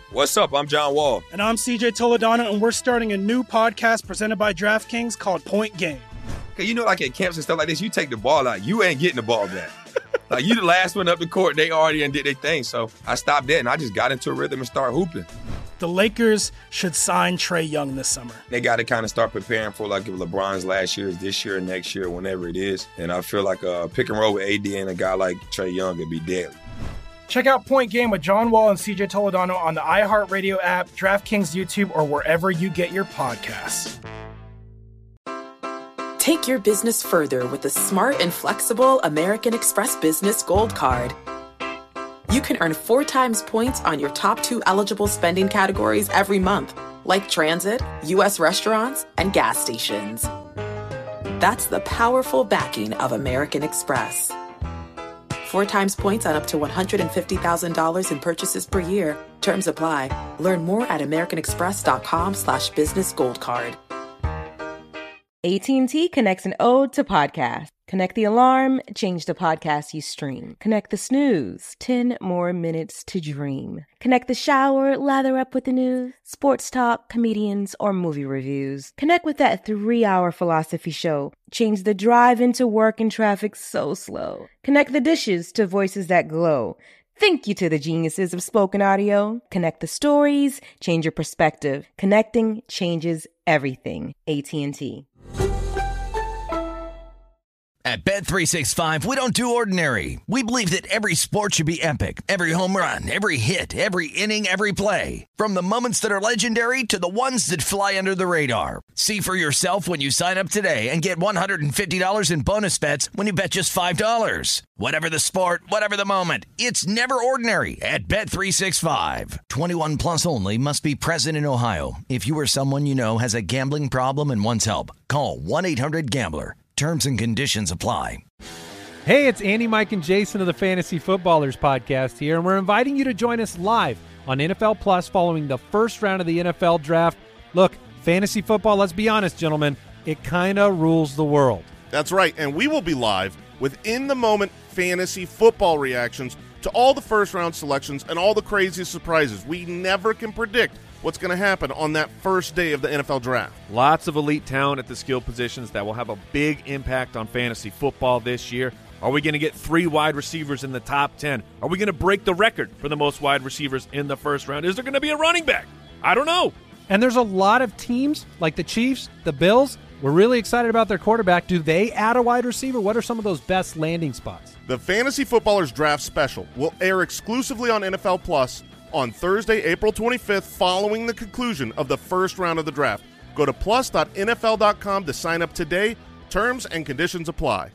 What's up? I'm John Wall. And I'm CJ Toledano, and we're starting a new podcast presented by DraftKings called Point Game. Okay, you know, like at camps and stuff like this, you take the ball out, you ain't getting the ball back. Like, you the last one up the court, they already did their thing. So I stopped that, and I just got into a rhythm and started hooping. The Lakers should sign Trae Young this summer. They got to kind of start preparing for, like, if LeBron's last year is this year, next year, whenever it is. And I feel like a pick and roll with AD and a guy like Trae Young would be deadly. Check out Point Game with John Wall and CJ Toledano on the iHeartRadio app, DraftKings YouTube, or wherever you get your podcasts. Take your business further with the smart and flexible American Express Business Gold Card. You can earn 4 times points on your top 2 eligible spending categories every month, like transit, U.S. restaurants, and gas stations. That's the powerful backing of American Express. 4 times points on up to $150,000 in purchases per year. Terms apply. Learn more at americanexpress.com/businessgoldcard. AT&T connects an ode to podcast. Connect the alarm, change the podcast you stream. Connect the snooze, 10 more minutes to dream. Connect the shower, lather up with the news, sports talk, comedians, or movie reviews. Connect with that 3-hour philosophy show. Change the drive into work and traffic so slow. Connect the dishes to voices that glow. Thank you to the geniuses of spoken audio. Connect the stories, change your perspective. Connecting changes everything. AT&T. At Bet365, we don't do ordinary. We believe that every sport should be epic. Every home run, every hit, every inning, every play. From the moments that are legendary to the ones that fly under the radar. See for yourself when you sign up today and get $150 in bonus bets when you bet just $5. Whatever the sport, whatever the moment, it's never ordinary at Bet365. 21 plus only. Must be present in Ohio. If you or someone you know has a gambling problem and wants help, call 1-800-GAMBLER. Terms and conditions apply. Hey, it's Andy, Mike, and Jason of the Fantasy Footballers podcast here, and we're inviting you to join us live on NFL Plus following the first round of the NFL Draft. Look, fantasy football, let's be honest, gentlemen, it kind of rules the world. That's right, and we will be live with in-the-moment fantasy football reactions to all the first-round selections and all the craziest surprises. We never can predict what's going to happen on that first day of the NFL Draft. Lots of elite talent at the skill positions that will have a big impact on fantasy football this year. Are we going to get 3 wide receivers in the top 10? Are we going to break the record for the most wide receivers in the first round? Is there going to be a running back? I don't know. And there's a lot of teams like the Chiefs, the Bills. We're really excited about their quarterback. Do they add a wide receiver? What are some of those best landing spots? The Fantasy Footballers Draft Special will air exclusively on NFL Plus on Thursday, April 25th, following the conclusion of the first round of the draft. Go to plus.nfl.com to sign up today. Terms and conditions apply.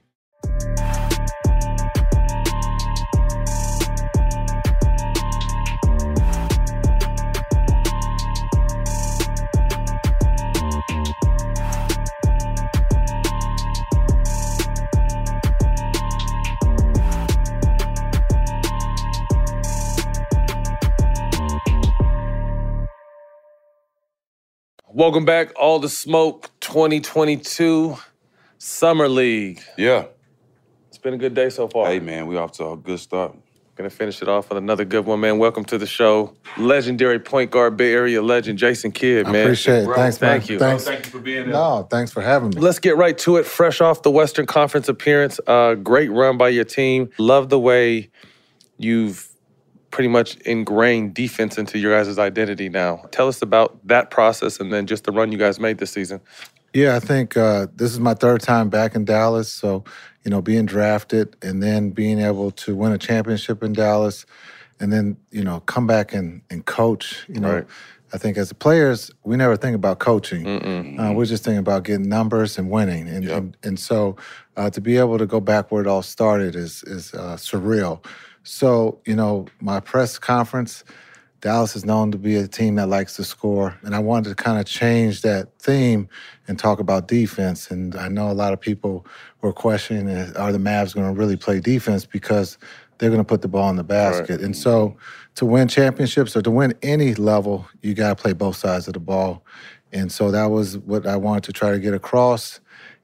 Welcome back, All the Smoke 2022 Summer League. Yeah. It's been a good day so far. Hey, man, we off to a good start. Gonna finish it off with another good one, man. Welcome to the show. Legendary point guard, Bay Area legend, Jason Kidd, man. I appreciate it. Bro, Thanks, man. Thank you. Thanks. Thank you for being here. No, thanks for having me. Let's get right to it. Fresh off the Western Conference appearance. Great run by your team. Love the way you've pretty much ingrained defense into your guys' identity now. Tell us about that process and then just the run you guys made this season. Yeah, I think this is my 3rd time back in Dallas. So, being drafted and then being able to win a championship in Dallas and then, come back and coach, Right. I think as players, we never think about coaching. We're just thinking about getting numbers and winning. And so to be able to go back where it all started is surreal. So, my press conference, Dallas is known to be a team that likes to score, and I wanted to kind of change that theme and talk about defense. And I know a lot of people were questioning, are the Mavs going to really play defense because they're going to put the ball in the basket? Right. And so to win championships or to win any level, you got to play both sides of the ball. And so that was what I wanted to try to get across.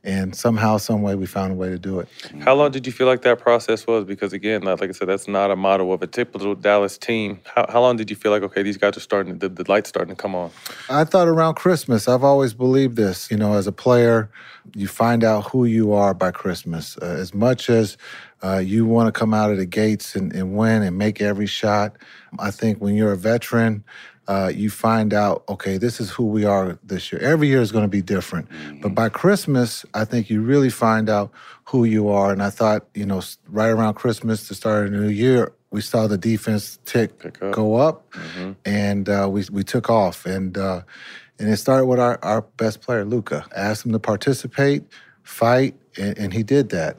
And somehow, some way, we found a way to do it. How long did you feel like that process was? Because again, like I said, that's not a model of a typical Dallas team. How long did you feel like, okay, these guys are starting, the light's starting to come on? I thought around Christmas. I've always believed this. You know, as a player, you find out who you are by Christmas. As much as you want to come out of the gates and win and make every shot, I think when you're a veteran, you find out, okay, this is who we are this year. Every year is going to be different. But by Christmas, I think you really find out who you are. And I thought, you know, right around Christmas, the start of the new year, we saw the defense go up, and we took off. And it started with our best player, Luka. Asked him to participate, fight, and he did that.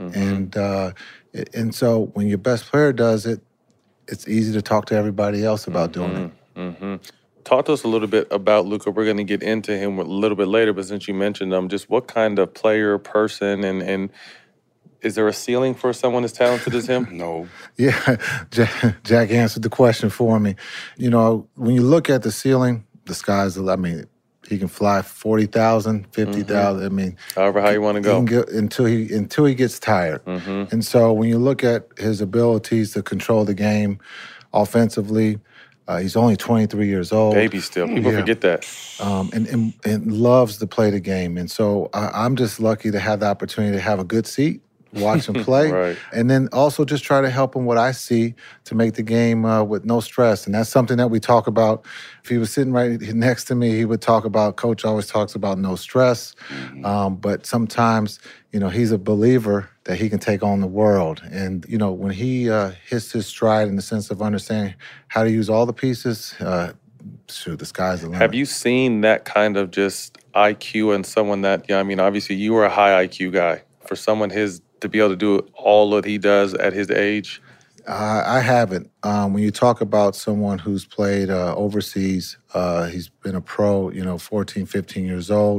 And so when your best player does it, it's easy to talk to everybody else about doing it. Talk to us a little bit about Luka. We're going to get into him a little bit later, but since you mentioned him, just what kind of player, person, and is there a ceiling for someone as talented as him? No. Yeah, Jack answered the question for me. You know, when you look at the ceiling, the sky's the limit. I mean, he can fly 40,000, 50,000. I mean, however how you want to go. He can get, until he gets tired. And so when you look at his abilities to control the game offensively, he's only 23 years old. Baby still. People forget that. And loves to play the game. And so I'm just lucky to have the opportunity to have a good seat, watch him play, Right. and then also just try to help him what I see to make the game with no stress. And that's something that we talk about. If he was sitting right next to me, he would talk about, Coach always talks about no stress. But sometimes, you know, he's a believer that he can take on the world. And, you know, when he hits his stride in the sense of understanding how to use all the pieces, shoot, the sky's the limit. Have you seen that kind of just IQ in someone that, I mean, obviously you were a high IQ guy. For someone to be able to do all that he does at his age? I haven't. When you talk about someone who's played overseas, he's been a pro, 14, 15 years old.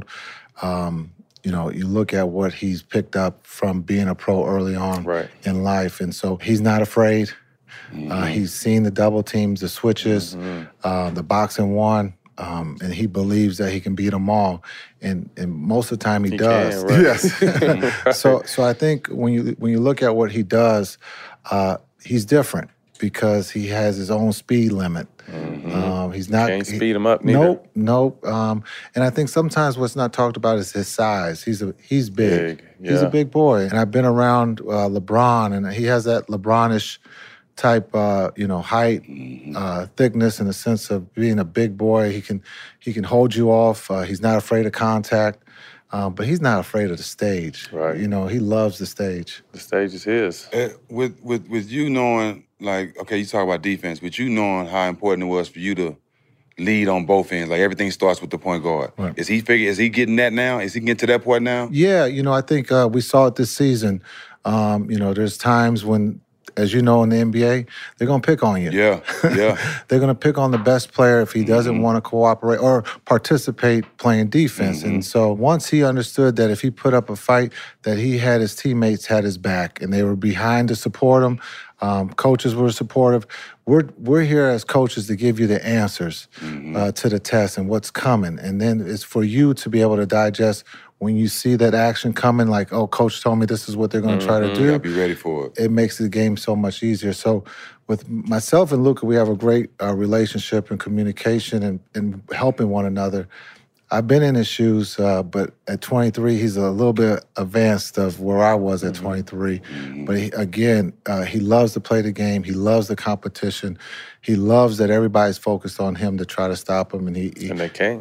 You look at what he's picked up from being a pro early on in life. And so he's not afraid. He's seen the double teams, the switches, the box and one. And he believes that he can beat them all, and most of the time he does. Can, right? Yes. So I think when you look at what he does, he's different because he has his own speed limit. He's not can't speed him up neither. Nope. And I think sometimes what's not talked about is his size. He's big. Yeah. He's a big boy, and I've been around LeBron, and he has that LeBronish type, height, thickness, in the sense of being a big boy. He can hold you off. He's not afraid of contact, but he's not afraid of the stage. Right. He loves the stage. The stage is his. With you knowing, like, okay, you talk about defense, but you knowing how important it was for you to lead on both ends. Like, everything starts with the point guard. Right. Is he getting that now? Is he getting to that point now? Yeah, I think we saw it this season. There's times when, as you know, in the NBA, they're going to pick on you. Yeah. They're going to pick on the best player if he doesn't want to cooperate or participate playing defense. And so once he understood that if he put up a fight, that he had his teammates had his back, and they were behind to support him. Coaches were supportive. We're here as coaches to give you the answers to the test and what's coming. And then it's for you to be able to digest when you see that action coming, like, oh, coach told me this is what they're going to try to do. You gotta be ready for it. It makes the game so much easier. So with myself and Luka, we have a great relationship and communication and helping one another. I've been in his shoes, but at 23, he's a little bit advanced of where I was at 23. But he loves to play the game. He loves the competition. He loves that everybody's focused on him to try to stop him. And they can't.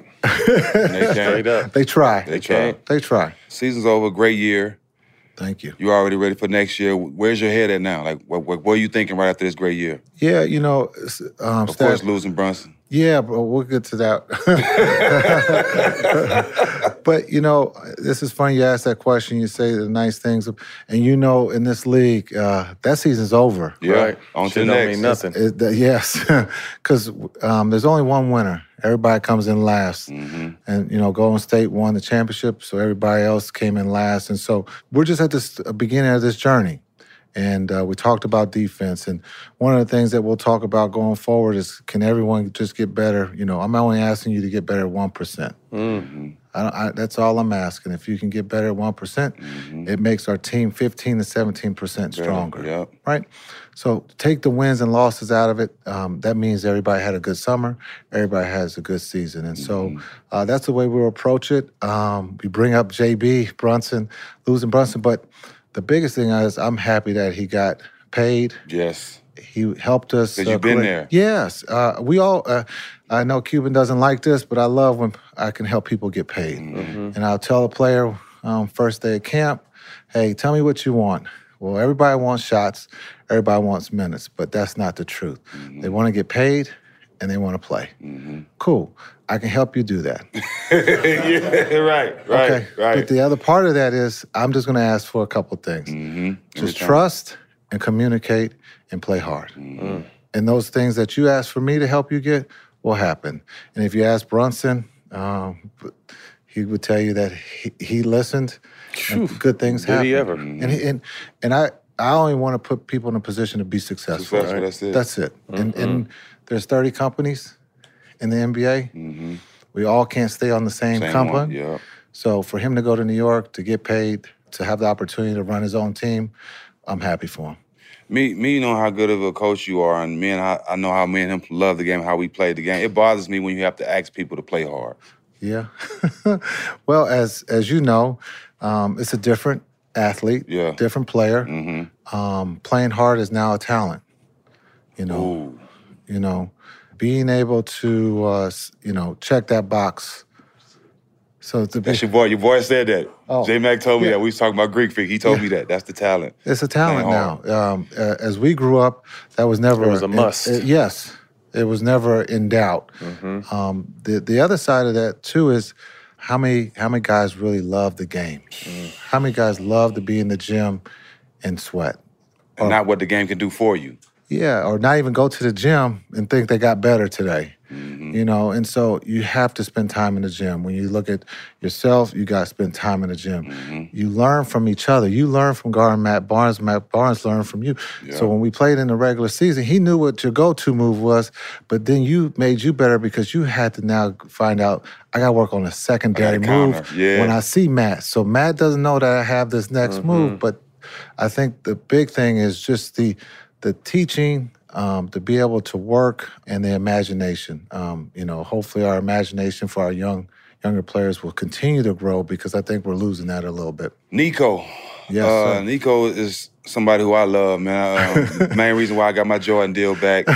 They try. They try. Season's over. Great year. Thank you. You already ready for next year. Where's your head at now? Like, what are you thinking right after this great year? Yeah, of course, losing Brunson. Yeah, but we'll get to that. But, this is funny. You ask that question, you say the nice things. And in this league, that season's over. Yeah, right. On to the next. Mean nothing. Yes, because there's only one winner. Everybody comes in last. And, Golden State won the championship, so everybody else came in last. And so we're just at this beginning of this journey. And we talked about defense. And one of the things that we'll talk about going forward is, can everyone just get better? You know, I'm only asking you to get better at 1%. Mm-hmm. That's all I'm asking. If you can get better at 1%, it makes our team 15 to 17% stronger. Yep. Right? So take the wins and losses out of it. That means everybody had a good summer. Everybody has a good season. And so that's the way we'll approach it. We bring up JB, Brunson, losing Brunson. But the biggest thing is I'm happy that he got paid. Yes. He helped us. Because you've been there. Yes. We all, I know Cuban doesn't like this, but I love when I can help people get paid. And I'll tell a player first day of camp, hey, tell me what you want. Well, everybody wants shots. Everybody wants minutes, but that's not the truth. They want to get paid and they want to play. Cool. I can help you do that. Yeah, right. Okay. But the other part of that is I'm just going to ask for a couple things. Just trust and communicate and play hard. And those things that you ask for me to help you get will happen. And if you ask Brunson, he would tell you that he listened and good things happened. Did he ever? And I only want to put people in a position to be successful. Right? That's it. And there's 30 companies in the NBA. We all can't stay on the same company. Yeah. So for him to go to New York, to get paid, to have the opportunity to run his own team, I'm happy for him. Me know how good of a coach you are, and I know how me and him love the game, how we played the game. It bothers me when you have to ask people to play hard. Yeah. Well, as you know, it's a different athlete, different player. Playing hard is now a talent. You know, being able to check that box. So that's your boy. Your boy said that. J-Mac told me that. We was talking about Greek Freak. He told me that. That's the talent. It's a talent now. As we grew up, that was never... It was a must. Yes. It was never in doubt. The other side of that, too, is how many guys really love the game? How many guys love to be in the gym and sweat? And not what the game can do for you. Yeah, or not even go to the gym and think they got better today. You know, and so you have to spend time in the gym. When you look at yourself, you got to spend time in the gym. You learn from each other. You learn from guard Matt Barnes. Matt Barnes learned from you. Yeah. So when we played in the regular season, he knew what your go-to move was, but then you made you better because you had to now find out, I got to work on a secondary move when I see Matt. So Matt doesn't know that I have this next move, but I think the big thing is just the teaching, to be able to work, and the imagination. Hopefully our imagination for our younger players will continue to grow, because I think we're losing that a little bit. Nico. Yes, sir. Nico is somebody who I love, man. Main reason why I got my Jordan deal back.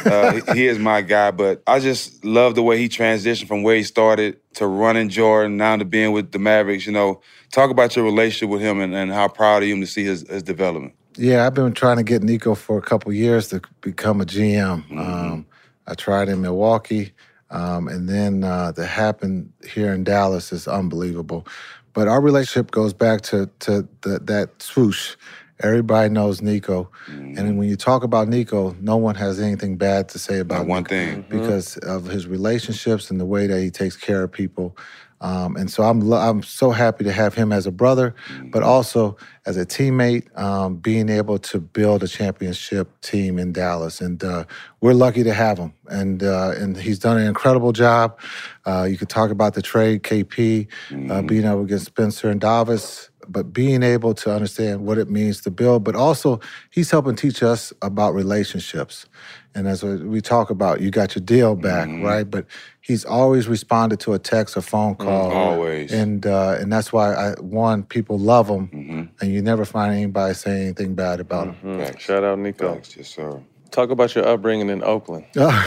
He is my guy, but I just love the way he transitioned from where he started to running Jordan, now to being with the Mavericks. You know, talk about your relationship with him and how proud of him to see his development. Yeah, I've been trying to get Nico for a couple years to become a GM. I tried in Milwaukee, and then to happen here in Dallas is unbelievable. But our relationship goes back to that swoosh. Everybody knows Nico. And when you talk about Nico, no one has anything bad to say about Not one thing. Because of his relationships and the way that he takes care of people. And so I'm so happy to have him as a brother, but also as a teammate, being able to build a championship team in Dallas. And we're lucky to have him. And he's done an incredible job. You could talk about the trade, KP, being able to get Spencer and Davis, but being able to understand what it means to build. But also, he's helping teach us about relationships. And as we talk about, you got your deal back, right? But he's always responded to a text or phone call. Always. And that's why, people love him, and you never find anybody saying anything bad about him. Shout out, Nico. Thanks, yes, sir. Talk about your upbringing in Oakland.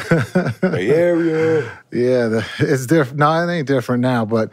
Bay Area. Yeah, it's different. No, it ain't different now. But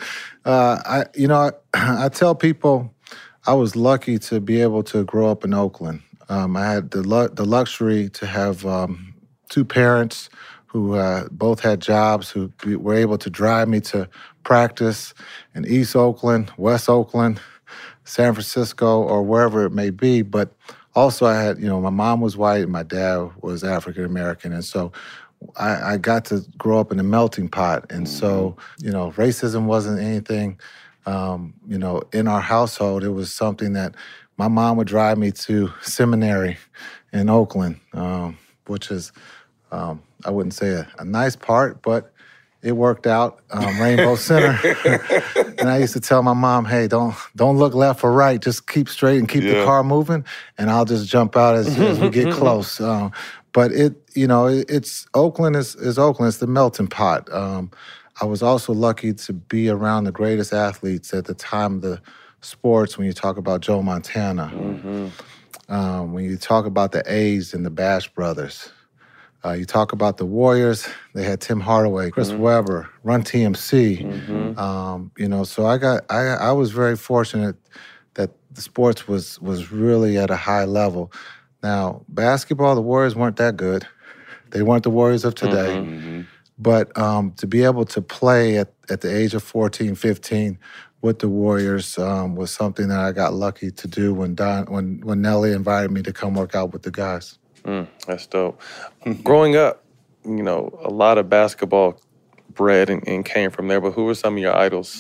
I tell people I was lucky to be able to grow up in Oakland. I had the luxury to have two parents who both had jobs, who were able to drive me to practice in East Oakland, West Oakland, San Francisco, or wherever it may be. But also I had, my mom was white and my dad was African-American. And so I got to grow up in a melting pot. And so, racism wasn't anything, in our household. It was something that my mom would drive me to seminary in Oakland, which is, I wouldn't say a nice part, but it worked out, Rainbow Center. And I used to tell my mom, hey, don't look left or right. Just keep straight and keep the car moving, and I'll just jump out as we get close. But it's Oakland is Oakland. It's the melting pot. I was also lucky to be around the greatest athletes at the time of the sports. When you talk about Joe Montana, when you talk about the A's and the Bash Brothers. You talk about the Warriors, they had Tim Hardaway, Chris Webber, Run TMC. So I was very fortunate that the sports was really at a high level. Now, basketball, the Warriors weren't that good. They weren't the Warriors of today. But to be able to play at the age of 14, 15 with the Warriors was something that I got lucky to do when Nelly invited me to come work out with the guys. That's dope. Growing up, a lot of basketball bred and came from there, but who were some of your idols?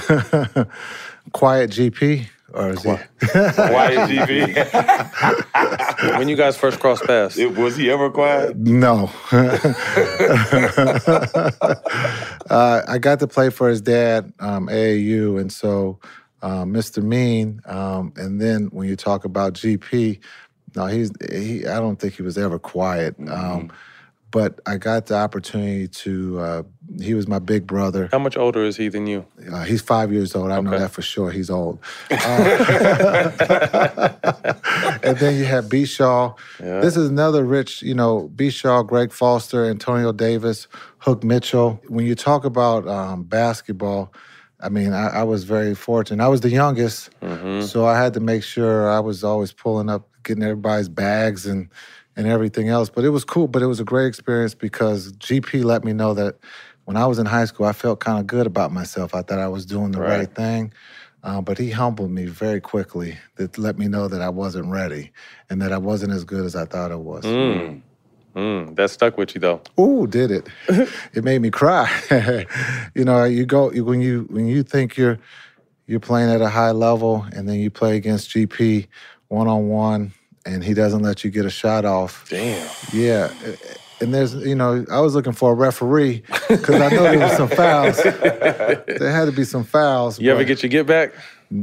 Quiet GP? Or is he? Quiet GP? When you guys first crossed paths? Was he ever quiet? No. I got to play for his dad, AAU, and so Mr. Mean, and then when you talk about GP, no, I don't think he was ever quiet. But I got the opportunity to, he was my big brother. How much older is he than you? He's 5 years old. I know that for sure. He's old. And then you have B. Shaw. Yeah. This is another rich, B. Shaw, Greg Foster, Antonio Davis, Hook Mitchell. When you talk about basketball, I mean, I was very fortunate. I was the youngest, so I had to make sure I was always pulling up, getting everybody's bags and everything else. But it was cool, but it was a great experience because GP let me know that when I was in high school, I felt kind of good about myself. I thought I was doing the right thing. But he humbled me very quickly to let me know that I wasn't ready and that I wasn't as good as I thought I was. That stuck with you, though. Ooh, did it. It made me cry. When you think you're playing at a high level and then you play against GP one-on-one and he doesn't let you get a shot off. Damn. Yeah. And there's, I was looking for a referee because I know there was some fouls. There had to be some fouls. You ever get your get back?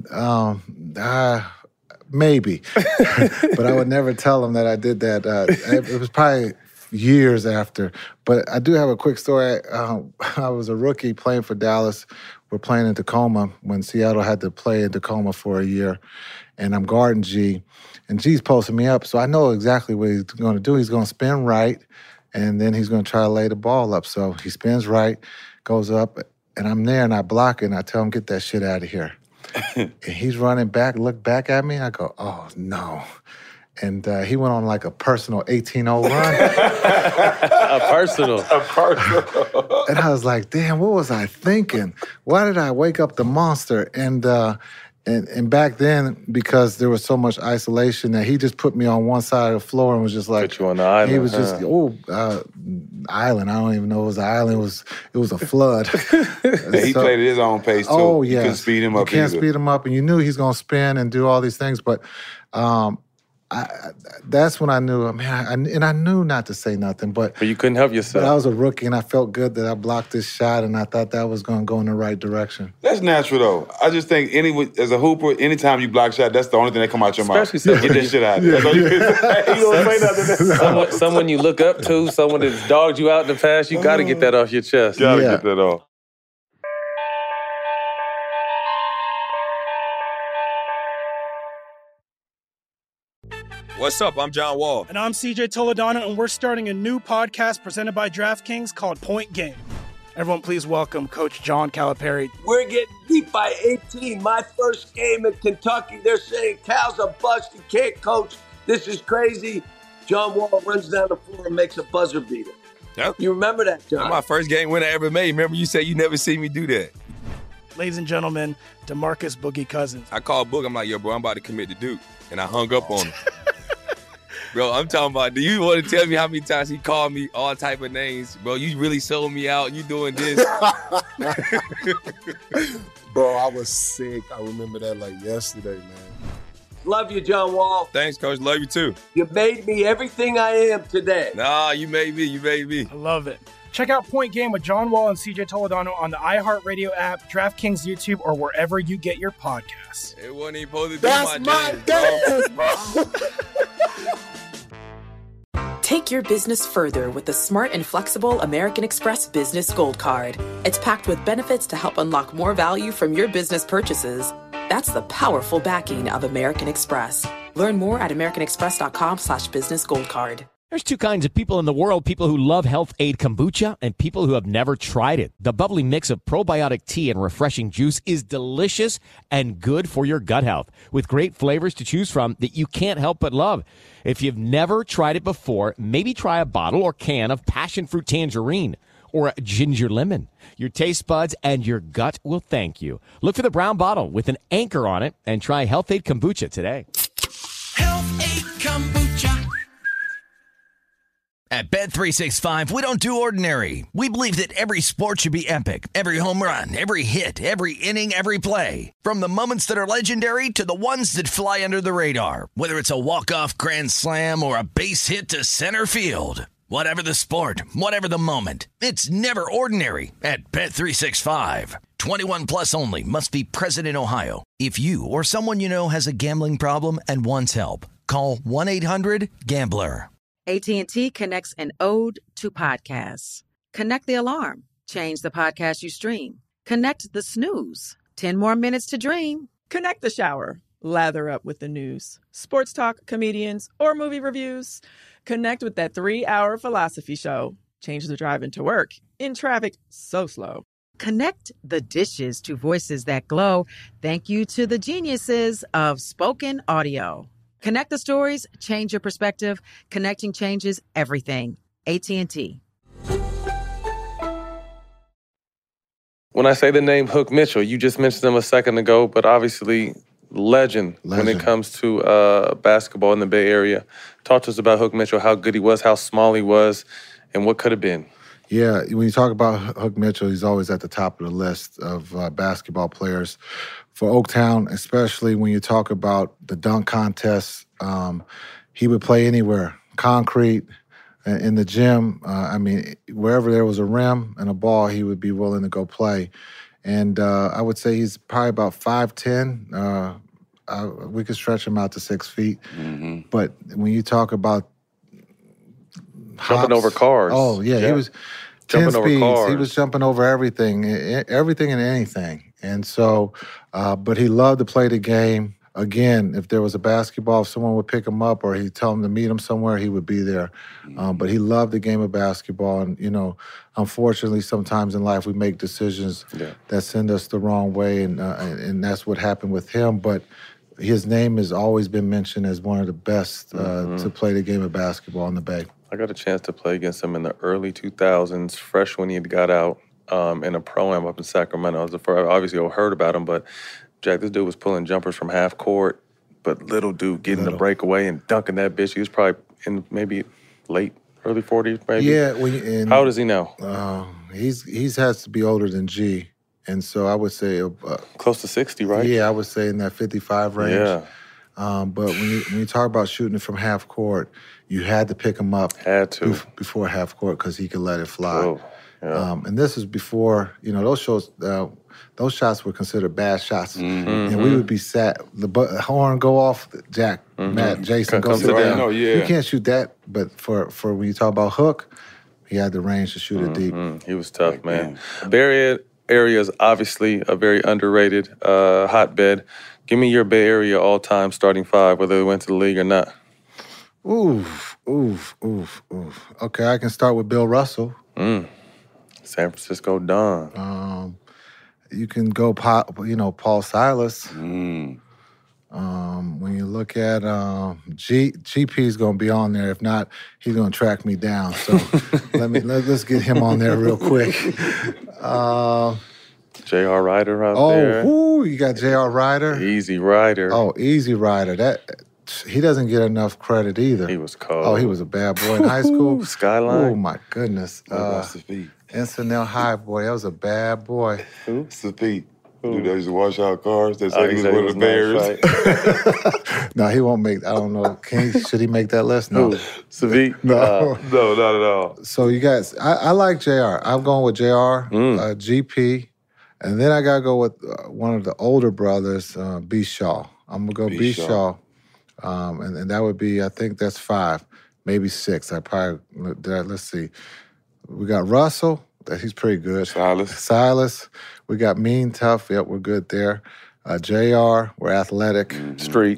Maybe. But I would never tell him that I did that. It was probably years after. But I do have a quick story. I was a rookie playing for Dallas. We're playing in Tacoma when Seattle had to play in Tacoma for a year. And I'm guarding G. And G's posting me up, so I know exactly what he's going to do. He's going to spin right, and then he's going to try to lay the ball up. So he spins right, goes up, and I'm there, and I block it, and I tell him, get that shit out of here. And he's running back, look back at me, and I go, oh, no. And he went on like a personal 18-0 run. A personal. And I was like, damn, what was I thinking? Why did I wake up the monster? And back then, because there was so much isolation, that he just put me on one side of the floor and was just like... Put you on the island, he was just, island. I don't even know it was an island. It was a flood. He played at his own pace, too. Oh, yeah. You couldn't speed him up You can't speed him up, and you knew he's going to spin and do all these things, but... that's when I knew, and I knew not to say nothing, but you couldn't help yourself. But I was a rookie, and I felt good that I blocked this shot, and I thought that was going to go in the right direction. That's natural, though. I just think as a hooper, anytime you block shot, that's the only thing that come out your mouth. Especially get that shit out. That's all you can say. You don't say nothing. Someone you look up to, someone that's dogged you out in the past, you got to get that off your chest. Got to get that off. What's up? I'm John Wall. And I'm CJ Toledano, and we're starting a new podcast presented by DraftKings called Point Game. Everyone, please welcome Coach John Calipari. We're getting beat by 18. My first game in Kentucky, they're saying Cal's a bust. He can't coach. This is crazy. John Wall runs down the floor and makes a buzzer beater. Yep. You remember that, John? That's my first game win I ever made. Remember you said you never see me do that. Ladies and gentlemen, DeMarcus Boogie Cousins. I called Boog. I'm like, yo, bro, I'm about to commit to Duke. And I hung up on him. Bro, I'm talking about, do you want to tell me how many times he called me all type of names? Bro, you really sold me out. You doing this. Bro, I was sick. I remember that like yesterday, man. Love you, John Wall. Thanks, Coach. Love you too. You made me everything I am today. Nah, you made me. You made me. I love it. Check out Point Game with John Wall and CJ Toledano on the iHeartRadio app, DraftKings YouTube, or wherever you get your podcasts. It wasn't even supposed to be That's my day. Take your business further with the smart and flexible American Express Business Gold Card. It's packed with benefits to help unlock more value from your business purchases. That's the powerful backing of American Express. Learn more at americanexpress.com/businessgoldcard. There's two kinds of people in the world, people who love Health Aid Kombucha and people who have never tried it. The bubbly mix of probiotic tea and refreshing juice is delicious and good for your gut health, with great flavors to choose from that you can't help but love. If you've never tried it before, maybe try a bottle or can of passion fruit tangerine or a ginger lemon. Your taste buds and your gut will thank you. Look for the brown bottle with an anchor on it and try Health Aid Kombucha today. Health Aid Kombucha. At Bet365, we don't do ordinary. We believe that every sport should be epic. Every home run, every hit, every inning, every play. From the moments that are legendary to the ones that fly under the radar. Whether it's a walk-off grand slam or a base hit to center field. Whatever the sport, whatever the moment, it's never ordinary at Bet365. 21 plus only. Must be present in Ohio. If you or someone you know has a gambling problem and wants help, call 1-800-GAMBLER. AT&T connects an ode to podcasts. Connect the alarm. Change the podcast you stream. Connect the snooze. 10 more minutes to dream. Connect the shower. Lather up with the news. Sports talk, comedians, or movie reviews. Connect with that 3-hour philosophy show. Change the drive into work. In traffic so slow. Connect the dishes to voices that glow. Thank you to the geniuses of spoken audio. Connect the stories, change your perspective. Connecting changes everything. AT&T. When I say the name Hook Mitchell, you just mentioned him a second ago, but obviously legend when it comes to basketball in the Bay Area. Talk to us about Hook Mitchell, how good he was, how small he was, and what could have been. Yeah, when you talk about Hook Mitchell, he's always at the top of the list of basketball players for Oaktown, especially when you talk about the dunk contests. He would play anywhere, concrete, in the gym. I mean, wherever there was a rim and a ball, he would be willing to go play. And I would say he's probably about 5'10". We could stretch him out to 6 feet. Mm-hmm. But when you talk about jumping over cars. Oh, yeah. He was jumping over cars. He was jumping over everything and anything. And so, but he loved to play the game. Again, if there was a basketball, if someone would pick him up or he'd tell him to meet him somewhere, he would be there. But he loved the game of basketball. And, you know, unfortunately, sometimes in life we make decisions that send us the wrong way. And that's what happened with him. But his name has always been mentioned as one of the best to play the game of basketball in the Bay. I got a chance to play against him in the early 2000s, fresh when he had got out in a pro-am up in Sacramento. I was the first, obviously I heard about him, but Jack, this dude was pulling jumpers from half court, but little dude getting the breakaway and dunking that bitch. He was probably in maybe early 40s, maybe. Yeah. How old is he now? He's has to be older than G. And so I would say close to 60, right? Yeah, I would say in that 55 range. Yeah. But when you talk about shooting it from half court, you had to pick him up before half court because he could let it fly. Oh, yeah. And this is before, you know, those shots were considered bad shots. Mm-hmm. And we would be sat, the horn go off, Jack, Matt, Jason, go sit down. Oh, yeah. You can't shoot that, but for when you talk about Hook, he had the range to shoot it deep. He was tough, man. Bay Area is obviously a very underrated hotbed. Give me your Bay Area all-time starting five, whether they went to the league or not. Oof. Okay, I can start with Bill Russell. San Francisco Don. You can go, Paul Silas. When you look at GP's going to be on there. If not, he's going to track me down. So let's get him on there real quick. J.R. Ryder out there. Oh, you got J.R. Ryder. Easy Ryder. Oh, Easy Ryder. He doesn't get enough credit either. He was cold. Oh, he was a bad boy in high school. Skyline. Oh, my goodness. Encinal High, boy. That was a bad boy. Who? Safit. Dude, that used to wash out cars. They said he was one of the Bears. No, he won't make. I don't know. Should he make that list? No. Sadiq? No. No, not at all. So you guys, I like JR. I'm going with JR, GP, and then I gotta go with one of the older brothers, B. Shaw. I'm gonna go B. Shaw, and that would be. I think that's 5, maybe 6. I probably let's see. We got Russell. He's pretty good. Silas. We got Mean Tough. Yep, we're good there. JR, we're athletic. Street.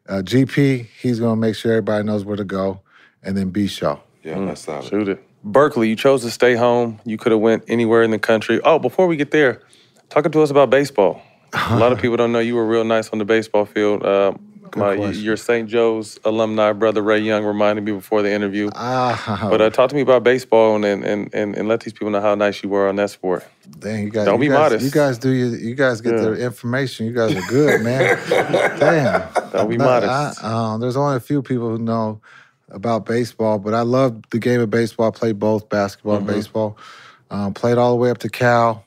GP, he's going to make sure everybody knows where to go. And then B. Shaw. Yeah, that's solid. Shoot it. Berkeley, you chose to stay home. You could have went anywhere in the country. Oh, before we get there, talking to us about baseball. A lot of people don't know you were real nice on the baseball field. Your St. Joe's alumni brother Ray Young reminded me before the interview. But talk to me about baseball and let these people know how nice you were on that sport. Dang, you guys don't be modest. You guys get the information. You guys are good, man. Damn. Don't be modest. There's only a few people who know about baseball, but I love the game of baseball. I played both basketball and baseball. Played all the way up to Cal.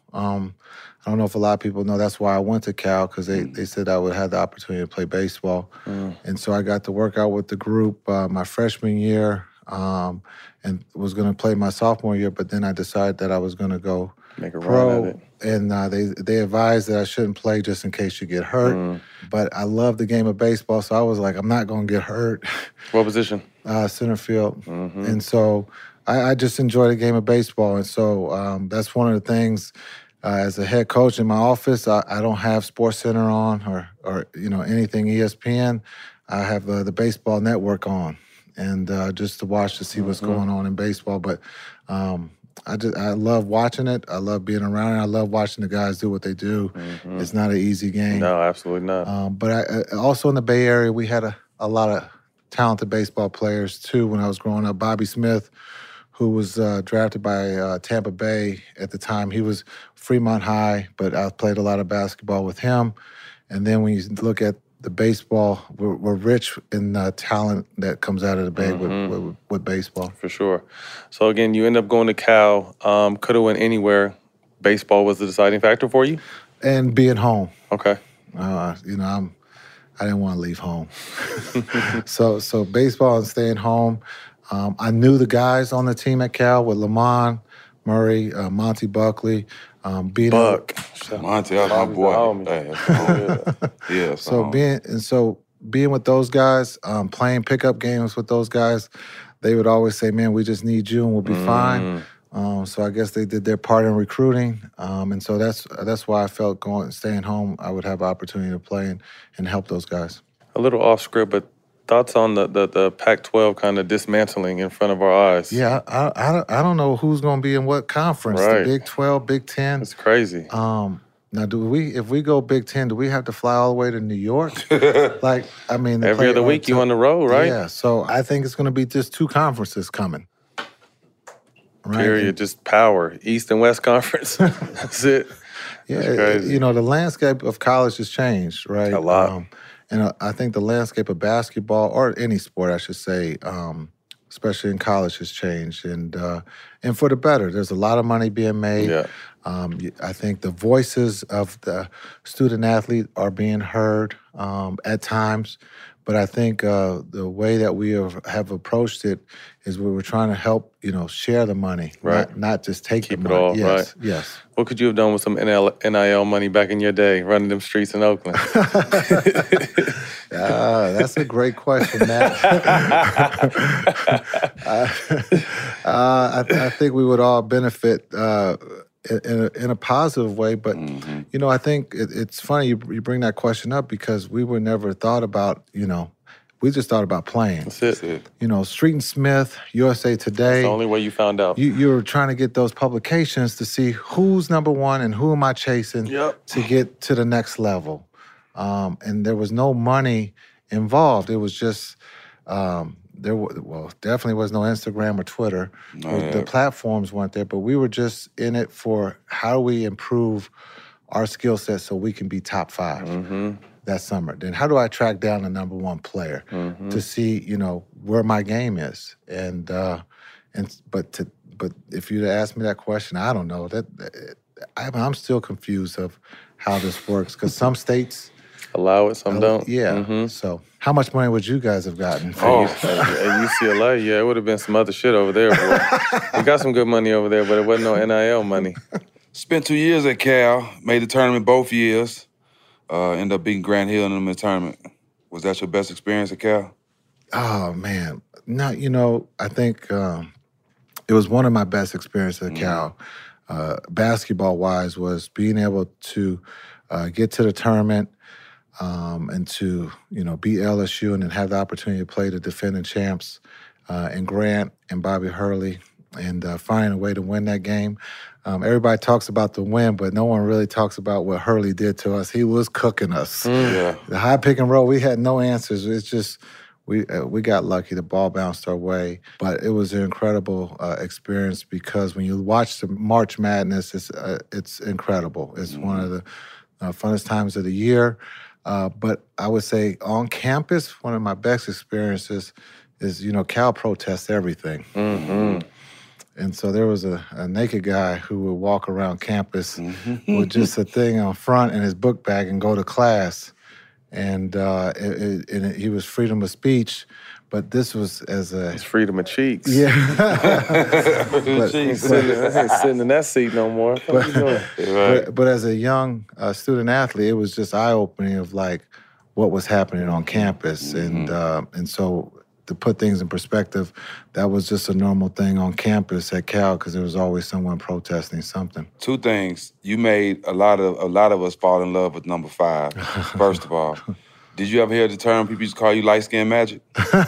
I don't know if a lot of people know that's why I went to Cal, because they said I would have the opportunity to play baseball. And so I got to work out with the group my freshman year and was going to play my sophomore year, but then I decided that I was going to go Make a pro. run at it. And they advised that I shouldn't play just in case you get hurt. But I love the game of baseball, so I was like, I'm not going to get hurt. What position? Center field. And so I just enjoy the game of baseball. And so that's one of the things. As a head coach in my office, I don't have SportsCenter on or anything ESPN. I have the baseball network on, and just to watch to see what's going on in baseball. But I love watching it. I love being around it. I love watching the guys do what they do. It's not an easy game. No, absolutely not. But also in the Bay Area, we had a lot of talented baseball players too. When I was growing up, Bobby Smith, who was drafted by Tampa Bay at the time. He was Fremont High, but I played a lot of basketball with him. And then when you look at the baseball, we're rich in talent that comes out of the Bay with baseball. For sure. So again, you end up going to Cal. Could have went anywhere. Baseball was the deciding factor for you? And being home. Okay. I didn't want to leave home. So baseball and staying home. I knew the guys on the team at Cal with Lamont Murray, Monty Buckley, Monty, that was my boy. Yeah. So being with those guys, playing pickup games with those guys, they would always say, "Man, we just need you, and we'll be fine." So I guess they did their part in recruiting, and so that's why I felt staying home, I would have an opportunity to play and help those guys. A little off script, but thoughts on the Pac-12 kind of dismantling in front of our eyes? Yeah, I don't know who's going to be in what conference. Right. The Big 12, Big 10. It's crazy. Now, if we go Big 10, do we have to fly all the way to New York? Every other week you on the road, right? Yeah, so I think it's going to be just 2 conferences coming. Right? Period, just power. East and West Conference. That's it. Yeah, that's crazy. The landscape of college has changed, right? A lot. And I think the landscape of basketball, or any sport, I should say, especially in college, has changed, and for the better. There's a lot of money being made. Yeah. I think the voices of the student athlete are being heard at times, but I think the way that we have approached it is we were trying to help, share the money, right? Not just take Keep the it money. all, yes, right? Yes. What could you have done with some NIL money back in your day, running them streets in Oakland? That's a great question, Matt. I think we would all benefit in a positive way, but I think it's funny you bring that question up, because we were never thought about, we just thought about playing. That's it. Street and Smith, USA Today. That's the only way you found out. You were trying to get those publications to see who's number one and who am I chasing to get to the next level. And there was no money involved. It was just, definitely was no Instagram or Twitter. The platforms weren't there, but we were just in it for how do we improve our skill set so we can be top 5 that summer. Then how do I track down the number 1 player to see, where my game is? But if you'd asked me that question, I don't know. I'm still confused of how this works because some states allow it, some don't. Yeah. So how much money would you guys have gotten? At UCLA, yeah, it would have been some other shit over there. Boy. We got some good money over there, but it wasn't no NIL money. Spent 2 years at Cal, made the tournament both years. Ended up beating Grant Hill in the tournament. Was that your best experience at Cal? Oh, man. No, I think it was one of my best experiences at Cal. Basketball-wise was being able to get to the tournament and to, beat LSU and then have the opportunity to play the defending champs and Grant and Bobby Hurley and finding a way to win that game. Everybody talks about the win, but no one really talks about what Hurley did to us. He was cooking us. The high pick and roll, we had no answers. It's just we got lucky. The ball bounced our way. But it was an incredible experience because when you watch the March Madness, it's incredible. It's one of the funnest times of the year. But I would say on campus, one of my best experiences is, Cal protests everything. And so there was a naked guy who would walk around campus with just a thing on front in his book bag and go to class. And he was freedom of speech, but this was as a... It's freedom of cheeks. Yeah. Cheeks. I ain't sitting in that seat no more. What are you doing? But as a young student athlete, it was just eye-opening of, what was happening on campus. And so... to put things in perspective, that was just a normal thing on campus at Cal because there was always someone protesting something. 2 things. You made a lot of us fall in love with number 5, first of all. Did you ever hear the term people used to call you light-skin magic?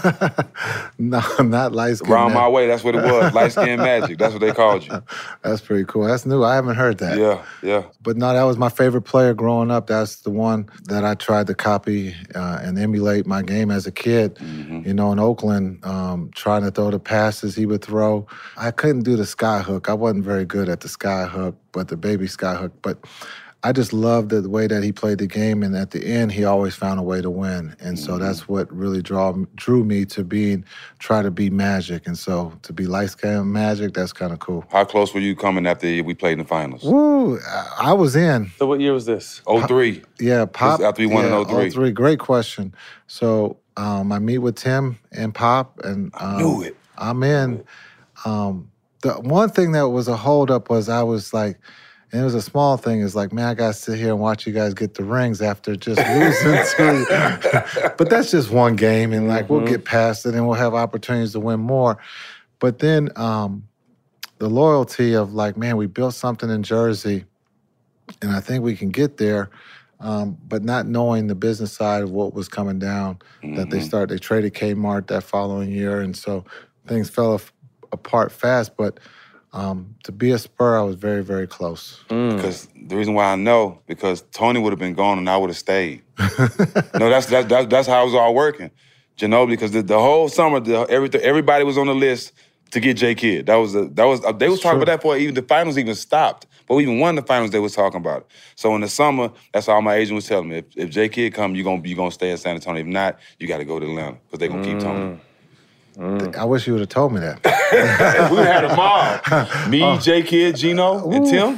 No, not light-skin Around my way, that's what it was, light-skin magic. That's what they called you. That's pretty cool. That's new. I haven't heard that. Yeah. But no, that was my favorite player growing up. That's the one that I tried to copy and emulate my game as a kid. In Oakland, trying to throw the passes he would throw. I couldn't do the sky hook. I wasn't very good at the sky hook, but the baby sky hook. But I just loved the way that he played the game, and at the end, he always found a way to win. And so that's what really drew me to try to be Magic. And so to be light-skinned Magic, that's kind of cool. How close were you coming after we played in the finals? Woo, I was in. So what year was this? 03. Yeah, Pop. After we won in 03. 03, great question. So I meet with Tim and Pop, and I knew it. I'm in. The one thing that was a holdup was I was like, and it was a small thing. It's like, man, I got to sit here and watch you guys get the rings after just losing to you. But that's just one game, and we'll get past it, and we'll have opportunities to win more. But then the loyalty of man, we built something in Jersey, and I think we can get there. But not knowing the business side of what was coming down, that they traded Kmart that following year, and so things fell apart fast. But to be a Spur, I was very, very close. Because the reason why I know, because Tony would have been gone and I would have stayed. No, that's how it was all working. Ginobili, because the whole summer, everybody was on the list to get J Kidd. They was talking about that before even the finals even stopped. But we even won the finals, they was talking about it. So in the summer, that's all my agent was telling me. If J Kidd come, you're gonna stay in San Antonio. If not, you got to go to Atlanta because they're gonna keep Tony. I wish you would have told me that. We had them all. Me, J Kidd, Gino, and Tim.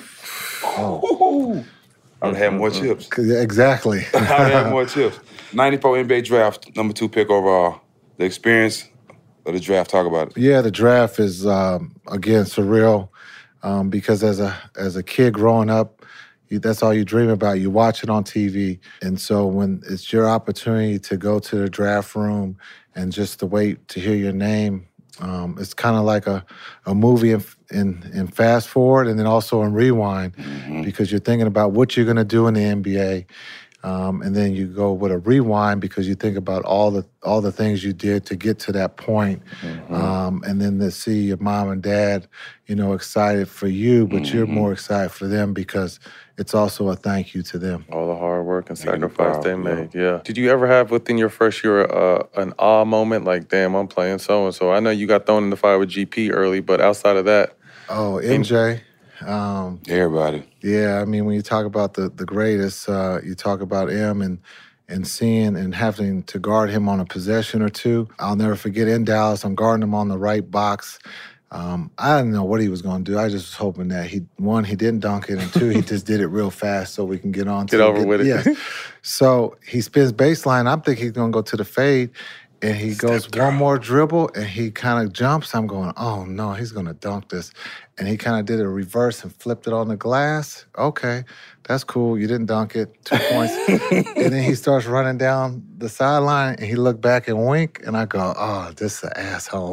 I would have had more chips. Exactly. I would have had more chips. 94 NBA draft, number 2 pick overall. The experience of the draft, talk about it. Yeah, the draft is, again, surreal because as a kid growing up, that's all you dream about. You watch it on TV. And so when it's your opportunity to go to the draft room and just to wait to hear your name, it's kind of like a movie in fast forward and then also in rewind because you're thinking about what you're going to do in the NBA. And then you go with a rewind because you think about all the things you did to get to that point. And then to see your mom and dad, excited for you, but you're more excited for them because it's also a thank you to them. All the hard work and sacrifice they made, yeah. Did you ever have within your first year an awe moment like, damn, I'm playing so-and-so? I know you got thrown in the fire with GP early, but outside of that? Oh, MJ. Everybody. Yeah, I mean, when you talk about the greatest, you talk about M and seeing and having to guard him on a possession or two. I'll never forget in Dallas, I'm guarding him on the right box. I didn't know what he was going to do. I just was hoping that he didn't dunk it, and 2, he just did it real fast so we can get on. Get over with it. Yeah. So he spins baseline. I'm thinking he's going to go to the fade, and he goes one more dribble, and he kind of jumps. I'm going, oh, no, he's going to dunk this. And he kind of did a reverse and flipped it on the glass. Okay, that's cool. You didn't dunk it. 2 points. And then he starts running down the sideline, and he looked back and wink, and I go, oh, this is an asshole.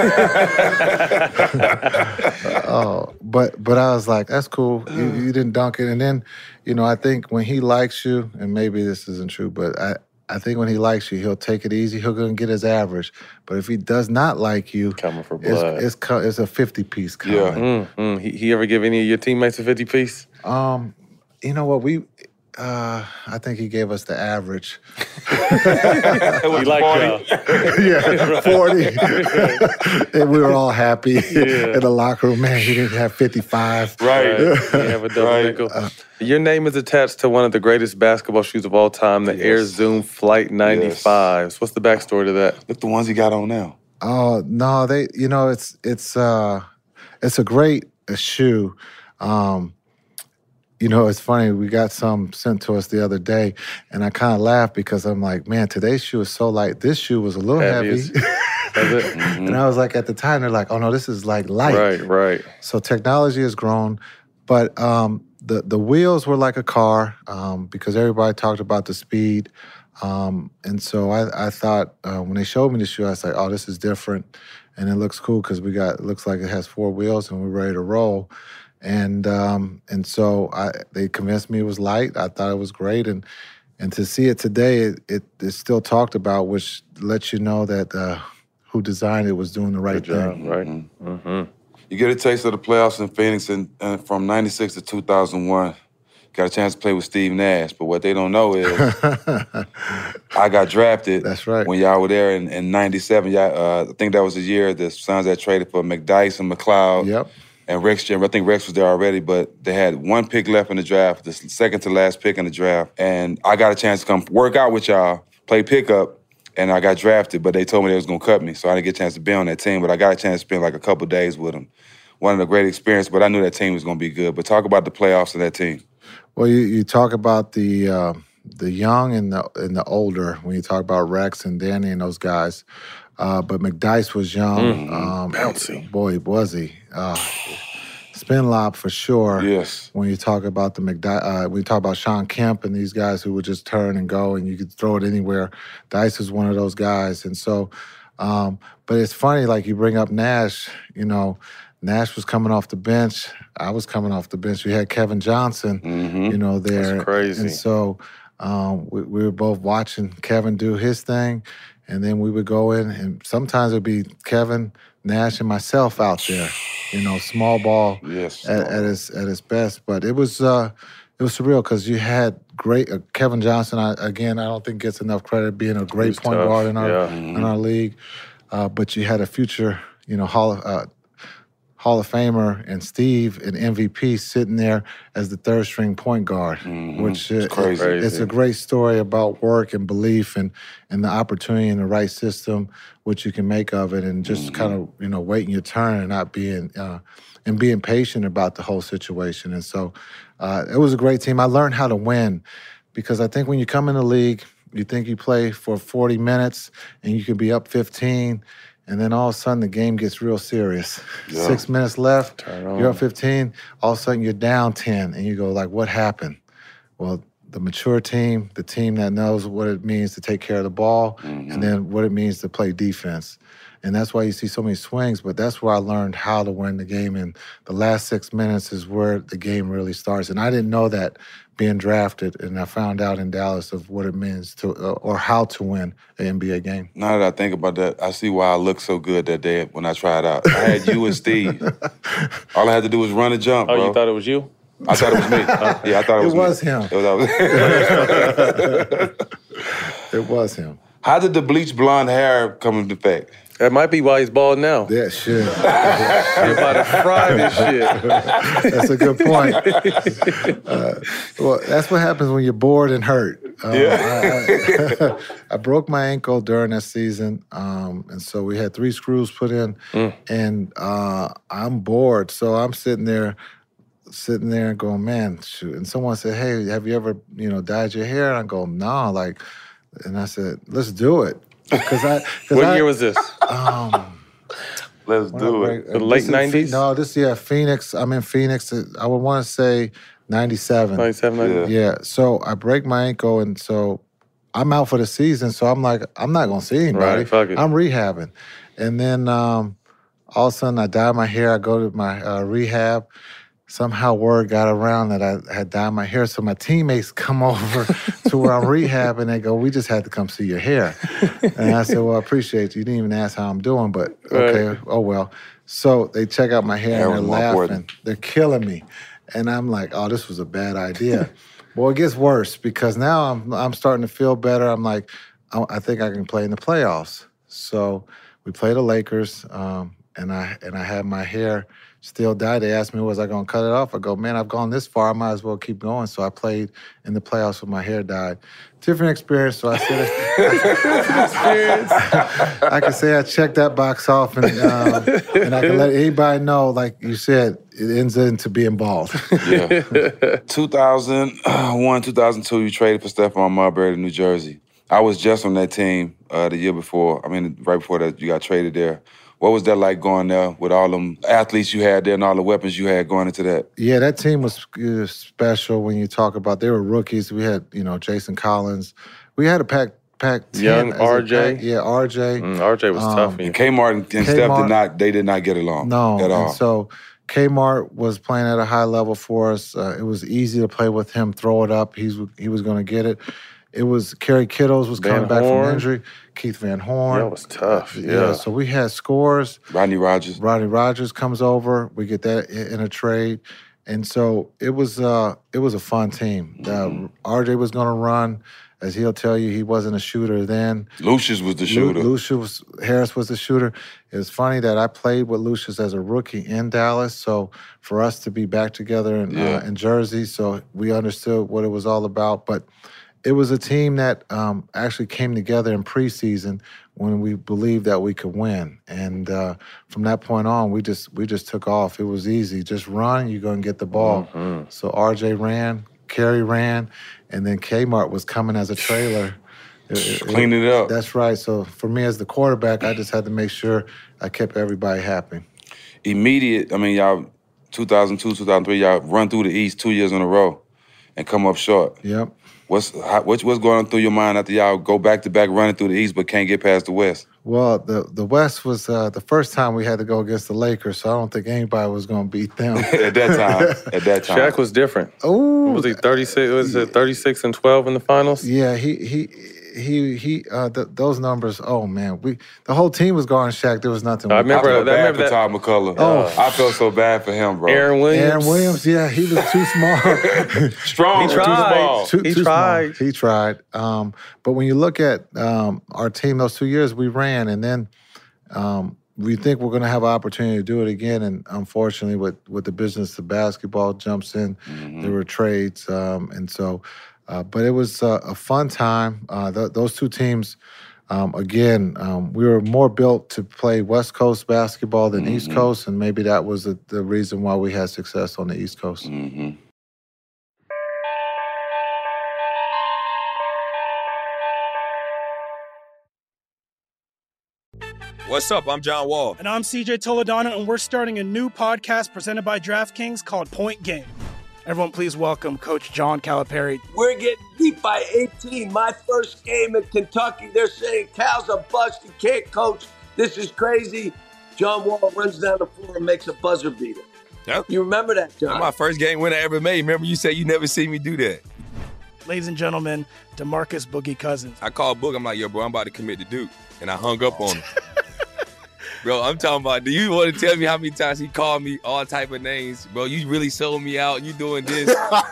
But I was like, that's cool. You didn't dunk it. And then, I think when he likes you, and maybe this isn't true, but I think when he likes you, he'll take it easy. He'll go and get his average. But if he does not like you, coming for blood. It's a 50-piece coming. Yeah. He ever give any of your teammates a 50-piece? You know what? I think he gave us the average. It was 40. Yeah, 40. And we were all happy in the locker room. Man, he didn't have 55. Right. He have a double nickel. Your name is attached to one of the greatest basketball shoes of all time, the Air Zoom Flight 95s. Yes. What's the backstory to that? Look, the ones he got on now. Oh, no, it's a great shoe. It's funny, we got some sent to us the other day, and I kind of laughed because I'm like, man, today's shoe is so light. This shoe was a little heavy. And I was like, at the time, they're like, oh, no, this is like light. Right. So technology has grown, but the wheels were like a car because everybody talked about the speed. And so I thought when they showed me the shoe, I was like, oh, this is different. And it looks cool because it looks like it has 4 wheels and we're ready to roll. And so they convinced me it was light. I thought it was great. And to see it today, it's still talked about, which lets you know that who designed it was doing the right thing. Right. Mm-hmm. You get a taste of the playoffs in Phoenix from 96 to 2001. Got a chance to play with Steve Nash, but what they don't know is I got drafted. That's right. When y'all were there in 97. I think that was the year the Suns had traded for McDyess and McLeod. Yep. And Rex Jim. I think Rex was there already, but they had 1 pick left in the draft, the second to last pick in the draft. And I got a chance to come work out with y'all, play pickup, and I got drafted, but they told me they was going to cut me, so I didn't get a chance to be on that team. But I got a chance to spend like a couple days with them. One of the great experiences, but I knew that team was going to be good. But talk about the playoffs of that team. Well, you talk about the young and the older when you talk about Rex and Danny and those guys. But McDyess was young. Bouncy. Boy, was he. Spin lob for sure. Yes. When you talk about when you talk about Sean Kemp and these guys who would just turn and go and you could throw it anywhere, Dice was one of those guys. And so, but it's funny, like you bring up Nash, Nash was coming off the bench. I was coming off the bench. We had Kevin Johnson, there. That's crazy. And so we were both watching Kevin do his thing, and then we would go in, and sometimes it would be Kevin, Nash, and myself out there, small ball at his best. But it was surreal because you had great Kevin Johnson. I don't think gets enough credit being a great point guard in our league. But you had a future, Hall of Famer and Steve and MVP sitting there as the third string point guard, which is crazy. It's a great story about work and belief and the opportunity in the right system, what you can make of it, and just kind of waiting your turn and not being and being patient about the whole situation. And so it was a great team. I learned how to win because I think when you come in the league, you think you play for 40 minutes and you can be up 15. And then all of a sudden, the game gets real serious. Yeah. 6 minutes left, you're up 15. All of a sudden, you're down 10. And you go, like, what happened? Well, the mature team, the team that knows what it means to take care of the ball, and then what it means to play defense. And that's why you see so many swings. But that's where I learned how to win the game. And the last 6 minutes is where the game really starts. And I didn't know that being drafted, and I found out in Dallas of what it means to, or how to win an NBA game. Now that I think about that, I see why I looked so good that day when I tried out. I had you and Steve. All I had to do was run and jump, bro. Oh, you thought it was you? I thought it was me. Yeah, I thought it was me. It was him. It was him. How did the bleach blonde hair come into effect? That might be why he's bald now. Yeah, shit. You're about to fry this shit. That's a good point. Well, that's what happens when you're bored and hurt. I broke my ankle during that season, and so we had 3 screws put in, and I'm bored. So I'm sitting there and going, man, shoot. And someone said, hey, have you ever, dyed your hair? And I go, no, and I said, let's do it. What year was this? Let's do it. The late 90s? No, Phoenix. I'm in Phoenix. I would want to say 97. 97, yeah. So I break my ankle, and so I'm out for the season. So I'm like, I'm not going to see anybody. Right, fuck it. I'm rehabbing. And then all of a sudden, I dye my hair. I go to my rehab. Somehow word got around that I had dyed my hair. So my teammates come over to where I'm rehabbing. They go, we just had to come see your hair. And I said, well, I appreciate you. You didn't even ask how I'm doing, but okay, right. Oh well. So they check out my hair and they're laughing. They're killing me. And I'm like, oh, this was a bad idea. Well, it gets worse because now I'm starting to feel better. I'm like, I think I can play in the playoffs. So we play the Lakers, and I had my hair still dyed. They asked me, was I going to cut it off? I go, man, I've gone this far. I might as well keep going. So I played in the playoffs with my hair dyed. Different experience. So I said, I can say I checked that box off, and I can let anybody know, like you said, it ends into being bald. Yeah. 2001, 2002, you traded for Stephon Marbury to New Jersey. I was just on that team the year before. Right before that, you got traded there. What was that like going there with all them athletes you had there and all the weapons you had going into that? Yeah, that team was special when you talk about, they were rookies. We had, Jason Collins. We had a pack Young RJ. RJ. RJ was tough. And Kmart and Steph did not get along at all. And so Kmart was playing at a high level for us. It was easy to play with him, throw it up. He was going to get it. It was Kerry Kittles was coming back from injury. Keith Van Horn. That was tough. Yeah. So we had scores. Rodney Rogers comes over. We get that in a trade, and so it was a fun team. RJ was going to run. As he'll tell you, he wasn't a shooter then. Lucius was the shooter. Harris was the shooter. It was funny that I played with Lucius as a rookie in Dallas, so for us to be back together in Jersey, so we understood what it was all about. But it was a team that actually came together in preseason when we believed that we could win. And from that point on, we just took off. It was easy. Just run, you're going to get the ball. Mm-hmm. So RJ ran, Kerry ran, and then Kmart was coming as a trailer. Cleaned it up. That's right. So for me as the quarterback, I just had to make sure I kept everybody happy. Y'all, 2002, 2003, y'all run through the East 2 years in a row and come up short. Yep. What's going on through your mind after y'all go back-to-back running through the East but can't get past the West? Well, the West was the first time we had to go against the Lakers, so I don't think anybody was going to beat them. At that time. Shaq was different. Oh, was he 36? Was it 36-12 in the finals? Yeah, he those numbers. Oh man, the whole team was guarding Shaq. There was nothing. I remember that. Todd McCullough. Oh, I felt so bad for him, bro. Aaron Williams. Yeah, he was too small. Strong. He tried. Too tried. Small. He tried. But when you look at our team, those 2 years we ran, and then we think we're going to have an opportunity to do it again. And unfortunately, with the business of basketball jumps in, there were trades, and so. But it was a fun time. Those two teams, again, we were more built to play West Coast basketball than East Coast, and maybe that was the reason why we had success on the East Coast. Mm-hmm. What's up? I'm John Wall. And I'm CJ Toledano, and we're starting a new podcast presented by DraftKings called Point Game. Everyone, please welcome Coach John Calipari. We're getting beat by 18. My first game in Kentucky, they're saying Cal's a bust. He can't coach. This is crazy. John Wall runs down the floor and makes a buzzer beater. Yep. You remember that, John? That's my first game winner I ever made. Remember you said you never see me do that. Ladies and gentlemen, DeMarcus Boogie Cousins. I called Boog. I'm like, yo, bro, I'm about to commit to Duke. And I hung up on him. Bro, I'm talking about, do you want to tell me how many times he called me all type of names? Bro, you really sold me out. You doing this.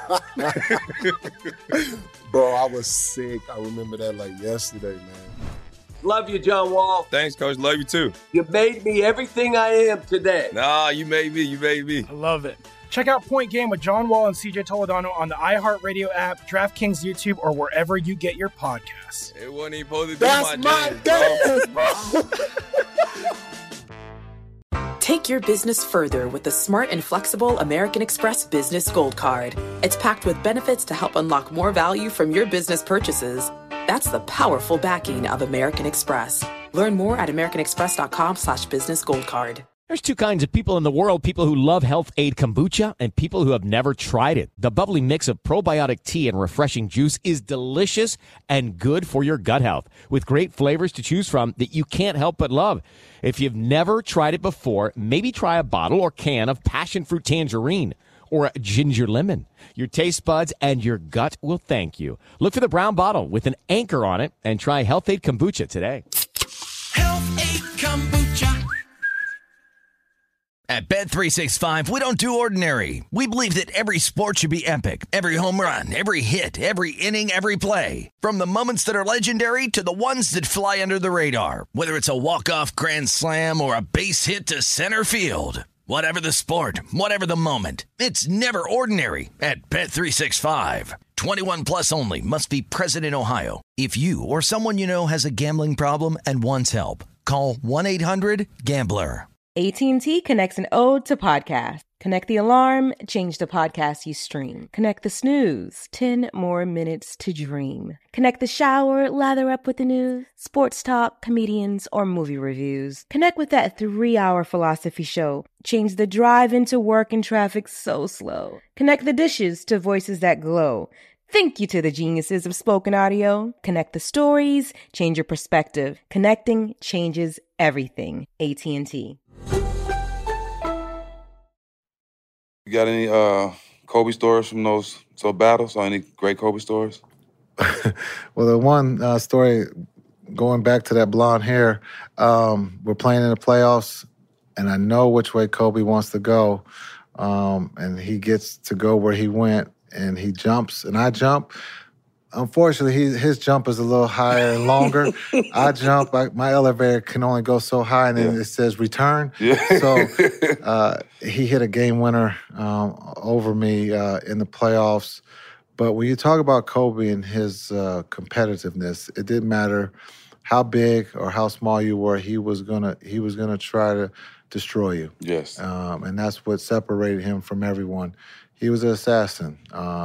Bro, I was sick. I remember that like yesterday, man. Love you, John Wall. Thanks, Coach. Love you, too. You made me everything I am today. Nah, you made me. I love it. Check out Point Game with John Wall and CJ Toledano on the iHeartRadio app, DraftKings YouTube, or wherever you get your podcasts. It wasn't even supposed to be That's my dance, bro. Take your business further with the smart and flexible American Express Business Gold Card. It's packed with benefits to help unlock more value from your business purchases. That's the powerful backing of American Express. Learn more at americanexpress.com/businessgoldcard. There's two kinds of people in the world, people who love Health Aid Kombucha and people who have never tried it. The bubbly mix of probiotic tea and refreshing juice is delicious and good for your gut health, with great flavors to choose from that you can't help but love. If you've never tried it before, maybe try a bottle or can of passion fruit tangerine or a ginger lemon. Your taste buds and your gut will thank you. Look for the brown bottle with an anchor on it and try Health Aid Kombucha today. Health Aid Kombucha. At Bet365, we don't do ordinary. We believe that every sport should be epic. Every home run, every hit, every inning, every play. From the moments that are legendary to the ones that fly under the radar. Whether it's a walk-off grand slam or a base hit to center field. Whatever the sport, whatever the moment, it's never ordinary at Bet365. 21 plus only. Must be present in Ohio. If you or someone you know has a gambling problem and wants help, call 1-800-GAMBLER. AT&T connects an ode to podcasts. Connect the alarm, change the podcast you stream. Connect the snooze, 10 more minutes to dream. Connect the shower, lather up with the news, sports talk, comedians, or movie reviews. Connect with that 3-hour philosophy show. Change the drive into work and traffic so slow. Connect the dishes to voices that glow. Thank you to the geniuses of spoken audio. Connect the stories, change your perspective. Connecting changes everything. AT&T. You got any Kobe stories from those battles, or any great Kobe stories? Well, the one story, going back to that blonde hair, we're playing in the playoffs, and I know which way Kobe wants to go, and he gets to go where he went, and he jumps, and I jump. Unfortunately, his jump is a little higher and longer. I jump, my elevator can only go so high, and then it says return. Yeah. So he hit a game winner over me in the playoffs. But when you talk about Kobe and his competitiveness, it didn't matter how big or how small you were. He was gonna try to destroy you. Yes. And that's what separated him from everyone. He was an assassin.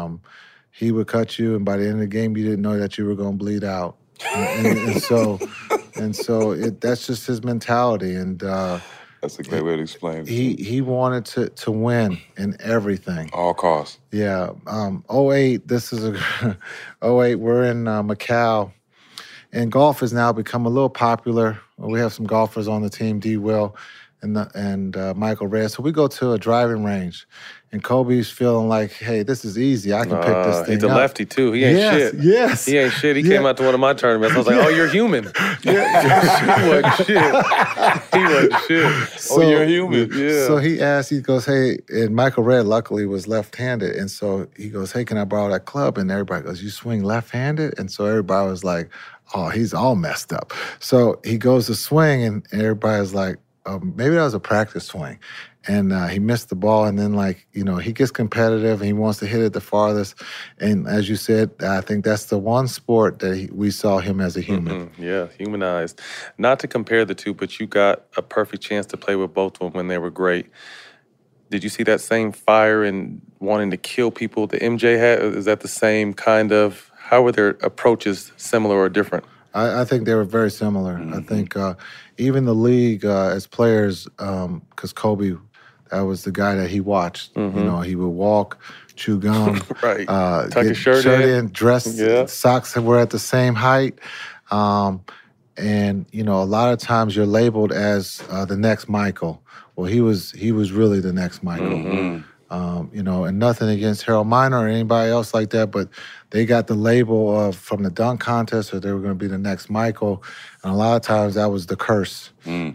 He would cut you, and by the end of the game, you didn't know that you were going to bleed out. And so that's just his mentality. And that's a great way to explain it. He wanted to win in everything. All costs. Yeah. 08, this is 08, we're in Macau, and golf has now become a little popular. We have some golfers on the team, D. Will and Michael Reyes. So we go to a driving range. And Kobe's feeling like, hey, this is easy. I can pick this thing up. He's a lefty, too. He ain't shit. Yes. He ain't shit. He came out to one of my tournaments. I was like, oh, you're human. He wasn't shit. He wasn't shit. So, you're human. Yeah. So he asked, he goes, hey, and Michael Redd luckily was left-handed. And so he goes, hey, can I borrow that club? And everybody goes, you swing left-handed? And so everybody was like, oh, he's all messed up. So he goes to swing, and everybody's like, maybe that was a practice swing. And he missed the ball, and then, he gets competitive, and he wants to hit it the farthest. And as you said, I think that's the one sport that we saw him as a human. Mm-hmm. Yeah, humanized. Not to compare the two, but you got a perfect chance to play with both of them when they were great. Did you see that same fire and wanting to kill people that MJ had? Is that the same kind of, how were their approaches similar or different? I think they were very similar. Mm-hmm. I think even the league as players, because Kobe, that was the guy that he watched. Mm-hmm. He would walk, chew gum, right. Tuck his shirt in, dress, socks were at the same height. And, a lot of times you're labeled as the next Michael. Well, he was really the next Michael. Mm-hmm. And nothing against Harold Miner or anybody else like that, but they got the label of from the dunk contest that they were going to be the next Michael, and a lot of times that was the curse. But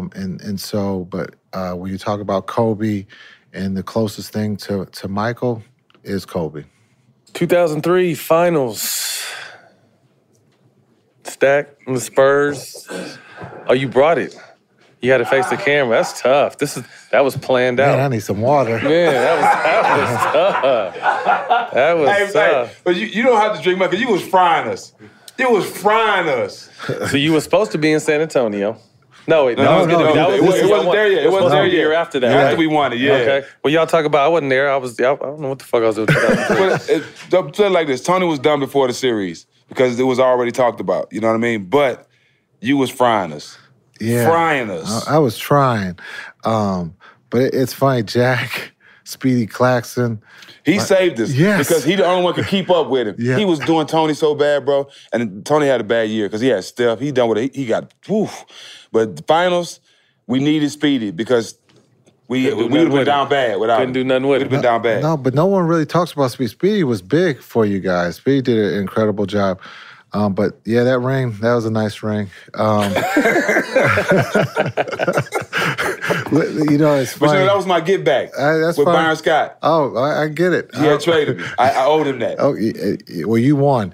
when you talk about Kobe, and the closest thing to Michael is Kobe. 2003 finals. Stack and the Spurs. Oh, you brought it. You had to face the camera. That's tough. That was planned out. Man, I need some water. Man, that was tough. That was tough. But you don't have to drink much because you was frying us. You was frying us. So you were supposed to be in San Antonio. No, it wasn't there yet. It wasn't there yet. Year after that. After we won it, yeah. Okay. Well, y'all talk about. I wasn't there. I don't know what the fuck I was doing. But put it like this: Tony was done before the series because it was already talked about. You know what I mean? But you was frying us. Yeah. Frying us. I was trying. But it's funny, Jack, Speedy Claxton. He saved us. Yes. Because he the only one could keep up with him. Yeah. He was doing Tony so bad, bro. And Tony had a bad year because he had Steph. He done with it. He got, woof. But the finals, we needed Speedy because we would have been down bad without him. Couldn't do nothing with it. We'd have been down bad. No, but no one really talks about Speedy. Speedy was big for you guys. Speedy did an incredible job. But yeah, that ring, that was a nice ring. It's funny. But that was my get back that's with fine. Byron Scott. Oh, I get it. He had traded me. I owed him that. Oh, well, you won.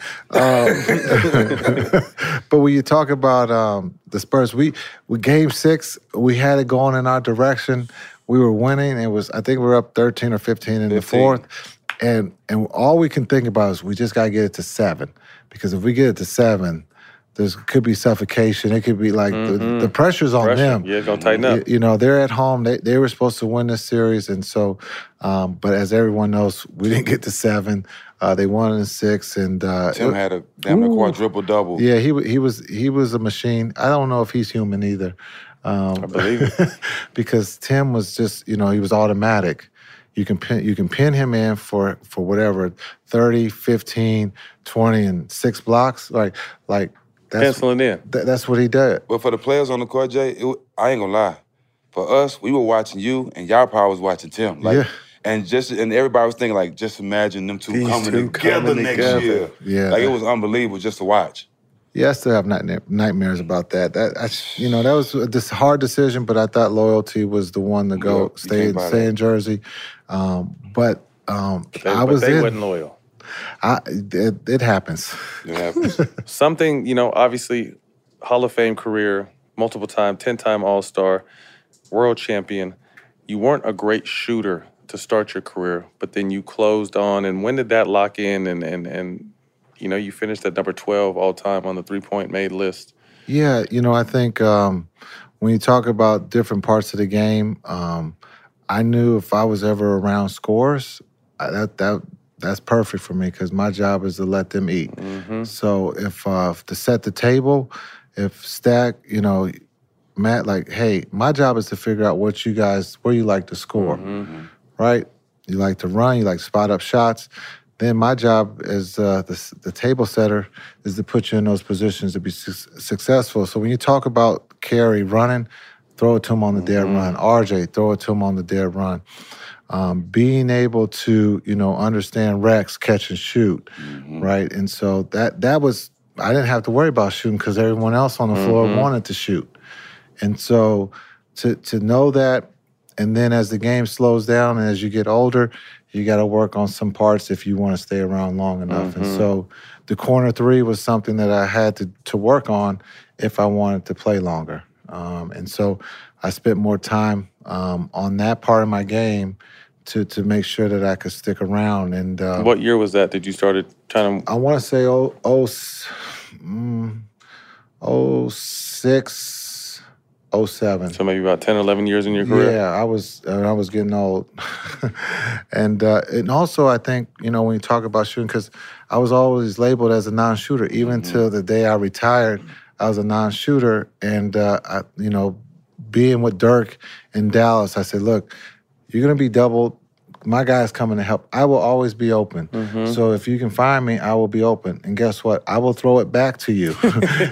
But when you talk about the Spurs, we Game 6, we had it going in our direction. We were winning. I think we were up 13 or 15 in the fourth. And all we can think about is we just got to get it to 7. Because if we get it to 7, there could be suffocation. It could be like the pressure's on them. Yeah, it's going to tighten up. They're at home. They were supposed to win this series. And so, but as everyone knows, we didn't get to 7. They won in 6. And Tim had a damn near quadruple-double. Yeah, he was a machine. I don't know if he's human either. I believe it. Because Tim was just, he was automatic. You can pin him in for whatever, 30, 15, 20, and 6 blocks. Like that's penciling in. That's what he did. But for the players on the court, Jay, I ain't gonna lie. For us, we were watching you, and y'all probably was watching Tim. And everybody was thinking just imagine them two coming together next year. Yeah, it was unbelievable just to watch. Yeah, I still have nightmares about that. That was this hard decision, but I thought loyalty was the one to go stay in Jersey. But I wasn't loyal. It happens. It happens. Something, obviously, Hall of Fame career, multiple time, 10-time All-Star, world champion. You weren't a great shooter to start your career, but then you closed on. And when did that lock in? And you finished at number 12 all time on the three-point made list. Yeah, I think when you talk about different parts of the game, I knew if I was ever around scores, that's perfect for me because my job is to let them eat. Mm-hmm. So if to set the table, if Stack, Matt, hey, my job is to figure out where you like to score, right? You like to run, you like to spot up shots. Then my job as the table setter is to put you in those positions to be successful. So when you talk about Kerry running, throw it to him on the dead run. RJ, throw it to him on the dead run. Being able to, understand Rex, catch and shoot, right? And so that was, I didn't have to worry about shooting because everyone else on the floor wanted to shoot. And so to know that, and then as the game slows down and as you get older, you got to work on some parts if you want to stay around long enough. And so the corner 3 was something that I had to work on if I wanted to play longer. And so I spent more time on that part of my game to make sure that I could stick around. And what year was that? Did you started trying to? I want to say 06, 07. So maybe about 10 or 11 years in your career? Yeah, I was getting old. And also I think, when you talk about shooting, because I was always labeled as a non-shooter. Even till the day I retired, I was a non-shooter. And, being with Dirk in Dallas, I said, look, you're going to be doubled. My guy's coming to help. I will always be open. So if you can find me, I will be open. And guess what? I will throw it back to you.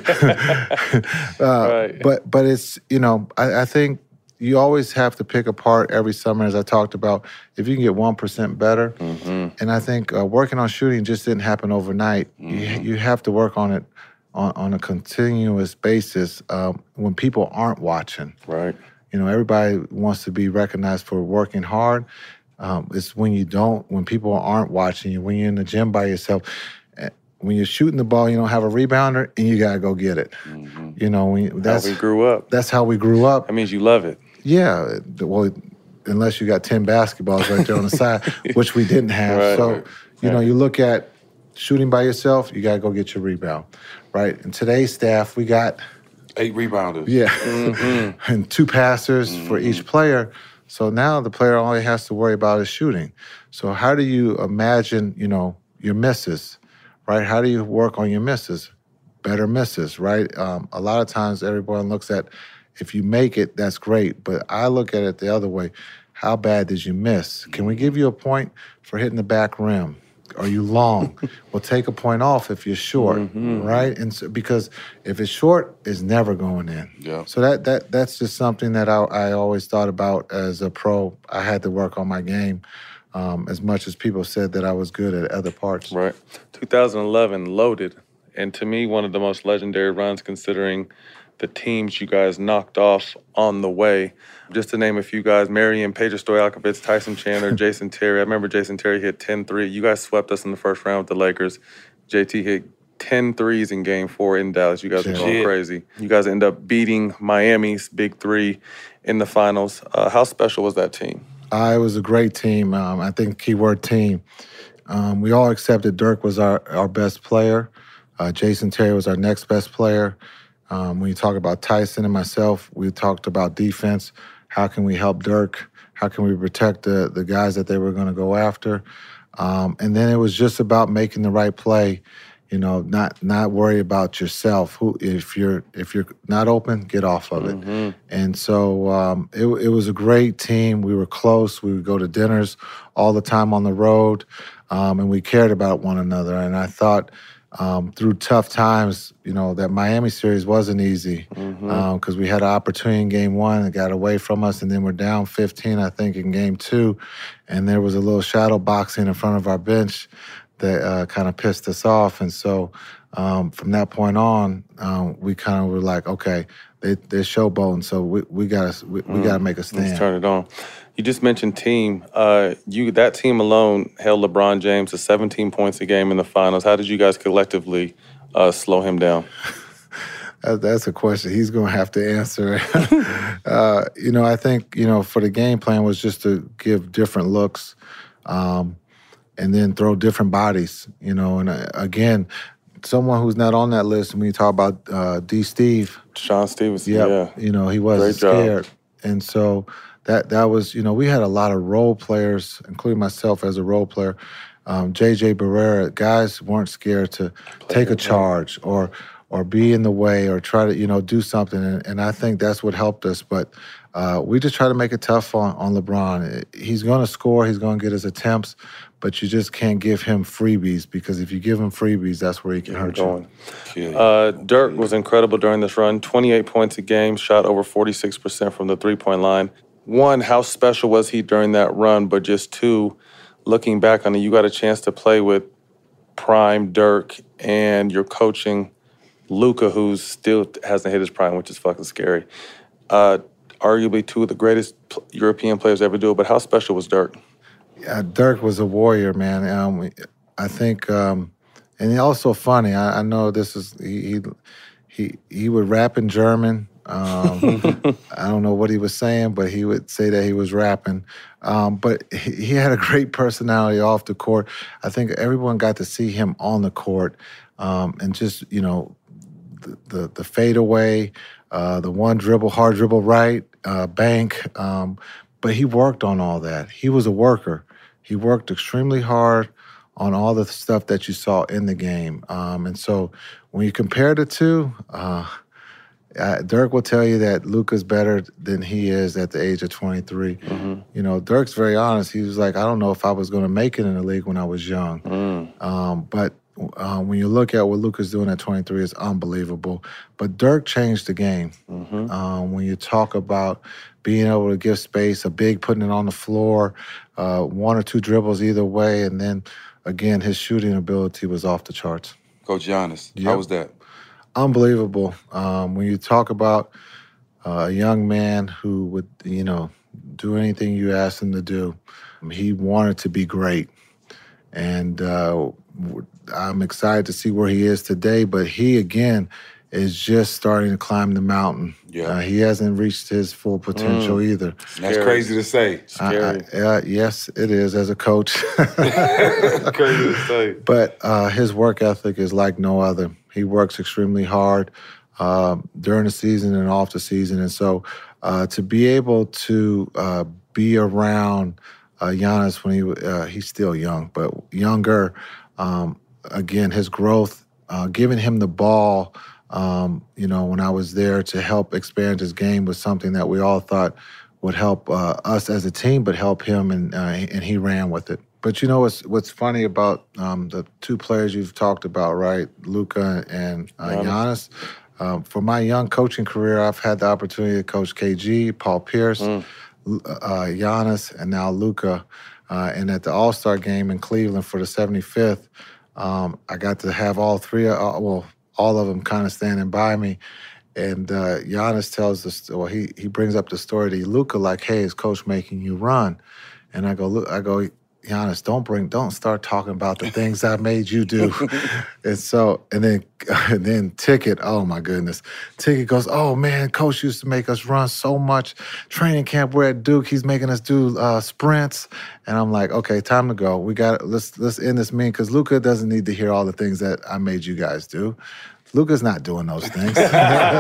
Right. But it's, I think you always have to pick apart every summer, as I talked about, if you can get 1% better. And I think working on shooting just didn't happen overnight. You have to work on it on a continuous basis when people aren't watching. Right. Everybody wants to be recognized for working hard. It's when people aren't watching you, when you're in the gym by yourself. when you're shooting the ball, you don't have a rebounder, and you gotta go get it. You know, that's how we grew up. That's how we grew up. That means you love it. Yeah, well, unless you got 10 basketballs right there on the side, which we didn't have. Right, so, right. you know, you look at shooting by yourself, you gotta go get your rebound, right? In today's staff, we got 8 rebounders. Yeah, and 2 passers for each player. So now the player only has to worry about his shooting. So how do you imagine, you know, your misses, right? How do you work on your misses? Better misses, right? A lot of times everyone looks at, if you make it, that's great. But I look at it the other way. How bad did you miss? Can we give you a point for hitting the back rim? Are you long? We'll take a point off if you're short, right? And so, because if it's short, it's never going in. Yeah. So that's just something that I always thought about as a pro. I had to work on my game as much as people said that I was good at other parts. Right. 2011, loaded. And to me, one of the most legendary runs considering the teams you guys knocked off on the way. Just to name a few guys, Marion, Pedro Stojakovic, Tyson Chandler, Jason Terry. I remember Jason Terry hit 10-3. You guys swept us in the first round with the Lakers. JT hit 10 threes in Game 4 in Dallas. You guys were going crazy. You guys end up beating Miami's Big Three in the finals. How special was that team? It was a great team. I think keyword team. We all accepted Dirk was our best player. Jason Terry was our next best player. When you talk about Tyson and myself, we talked about defense. How can we help Dirk? How can we protect the guys that they were going to go after? And then it was just about making the right play. You know, not worry about yourself. If you're not open, get off of it. And so it was a great team. We were close. We would go to dinners all the time on the road, and we cared about one another. And I thought, through tough times, you know, that Miami series wasn't easy because we had an opportunity in Game 1. It got away from us, and then we're down 15, I think, in Game 2. And there was a little shadow boxing in front of our bench that kind of pissed us off. And so from that point on, we kind of were like, okay, they're showboating, so we gotta make a stand. Let's turn it on. You just mentioned team. That team alone held LeBron James to 17 points a game in the finals. How did you guys collectively slow him down? That's a question he's going to have to answer. You know, I think, you know, for the game plan was just to give different looks and then throw different bodies, you know. And again, someone who's not on that list, when you talk about D-Steve. Sean Stevenson, yeah. You know, he wasn't scared. And so that was, you know, we had a lot of role players, including myself as a role player. J.J. Barrera, guys weren't scared to take a charge or be in the way or try to, you know, do something. And I think that's what helped us. But we just try to make it tough on LeBron. He's going to score. He's going to get his attempts. But you just can't give him freebies because if you give him freebies, that's where he can hurt you. Dirk was incredible during this run. 28 points a game, shot over 46% from the three-point line. One, how special was he during that run? But just two, looking back on it, you got a chance to play with prime Dirk and you're coaching Luka, who still hasn't hit his prime, which is fucking scary. Arguably two of the greatest European players ever do it, but how special was Dirk? Yeah, Dirk was a warrior, man. I think, and he's also funny. I know this is he would rap in German. I don't know what he was saying, but he would say that he was rapping. But he had a great personality off the court. I think everyone got to see him on the court, and just, you know, the fadeaway, the one dribble, hard dribble right, bank. But he worked on all that. He was a worker. He worked extremely hard on all the stuff that you saw in the game. And so when you compare the two, Dirk will tell you that Luka's better than he is at the age of 23. You know, Dirk's very honest. He was like, I don't know if I was going to make it in the league when I was young. But when you look at what Luka's doing at 23, it's unbelievable. But Dirk changed the game. When you talk about being able to give space, a big putting it on the floor, one or two dribbles either way, and then, again, his shooting ability was off the charts. Coach Giannis, how was that? Unbelievable. When you talk about a young man who would, you know, do anything you asked him to do, he wanted to be great. And I'm excited to see where he is today. But he, again, is just starting to climb the mountain. Yeah. He hasn't reached his full potential either. That's crazy to say. Scary. Yes, it is as a coach. Crazy to say. But his work ethic is like no other. He works extremely hard during the season and off the season. And so to be able to be around Giannis when he's still young, but younger, again, his growth, giving him the ball, when I was there to help expand his game was something that we all thought would help us as a team, but help him, and he ran with it. But what's funny about the two players you've talked about, right, Luka and Giannis? For my young coaching career, I've had the opportunity to coach KG, Paul Pierce, Giannis, and now Luka. And at the All-Star game in Cleveland for the 75th, I got to have all three, all of them kind of standing by me. And Giannis tells us, he brings up the story to Luka, like, hey, is coach making you run? And I go, Giannis, don't start talking about the things I made you do. and then Ticket, oh my goodness. Ticket goes, oh man, coach used to make us run so much. Training camp, we're at Duke, he's making us do sprints. And I'm like, okay, time to go. Let's end this meeting, because Luka doesn't need to hear all the things that I made you guys do. Luka's not doing those things. None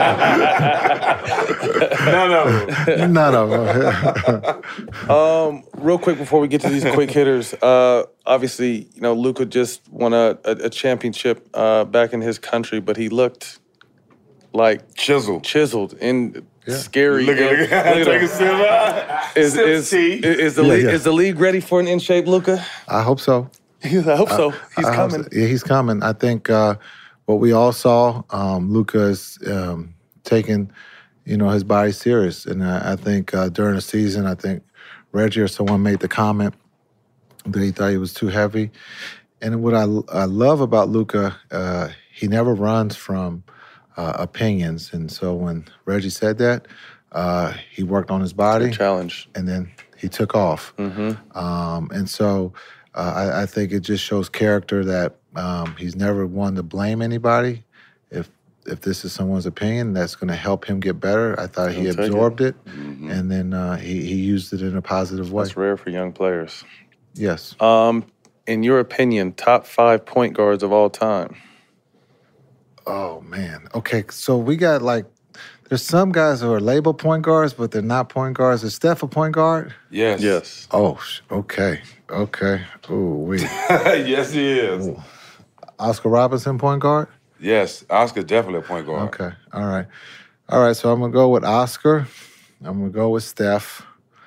of them. Real quick before we get to these quick hitters, obviously, Luka just won a championship back in his country, but he looked like chiseled and scary. Look at Is the league ready for an in-shape Luka? I hope so. I hope so. He's coming. He's coming. I think what we all saw, Luka is taking, his body serious. And I think during the season, I think Reggie or someone made the comment that he thought he was too heavy. And what I love about Luka, he never runs from opinions. And so when Reggie said that, he worked on his body. Challenge. And then he took off. Mm-hmm. And so I think it just shows character that he's never one to blame anybody. If this is someone's opinion, that's going to help him get better. I thought he absorbed it, and then he used it in a positive way. That's rare for young players. Yes. In your opinion, top 5 point guards of all time? Oh, man. Okay, so we got there's some guys who are labeled point guards, but they're not point guards. Is Steph a point guard? Yes. Oh, okay. Ooh, wait. Yes, he is. Ooh. Oscar Robertson, point guard? Yes, Oscar's definitely a point guard. Okay, all right. So I'm gonna go with Oscar. I'm gonna go with Steph.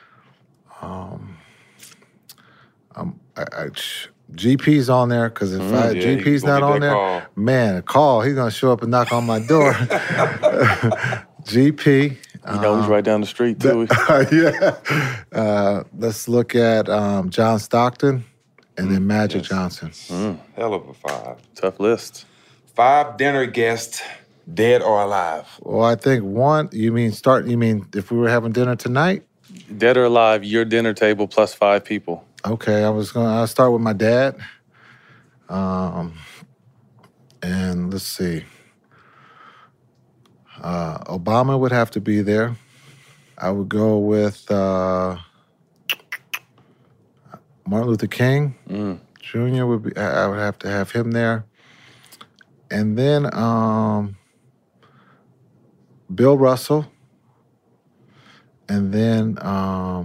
GP's on there, because if GP's not on there, man, he's gonna show up and knock on my door. GP. He's right down the street too. Yeah. Let's look at John Stockton. And then Magic Johnson. Hell of a 5. Tough list. 5 dinner guests, dead or alive. Well, I think one, you mean if we were having dinner tonight? Dead or alive, your dinner table plus 5 people. Okay, I'll start with my dad. And let's see. Obama would have to be there. I would go with Martin Luther King Jr. would be. I would have to have him there, and then Bill Russell, and then I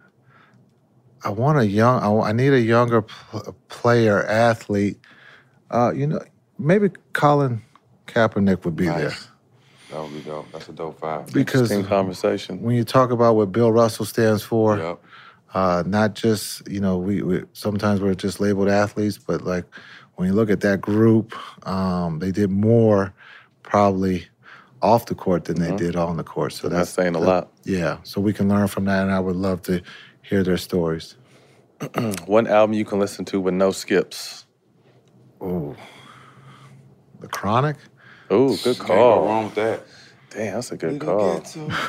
need a younger player, athlete. Maybe Colin Kaepernick would be there. That would be dope. That's a dope 5. Because interesting conversation. When you talk about what Bill Russell stands for. Yep. Not just, we sometimes we're just labeled athletes, but when you look at that group, they did more probably off the court than they did on the court. So that's saying a lot. Yeah, so we can learn from that, and I would love to hear their stories. One album you can listen to with no skips. Oh, The Chronic? Oh, good call. Can't go wrong with that. Damn, that's a good call.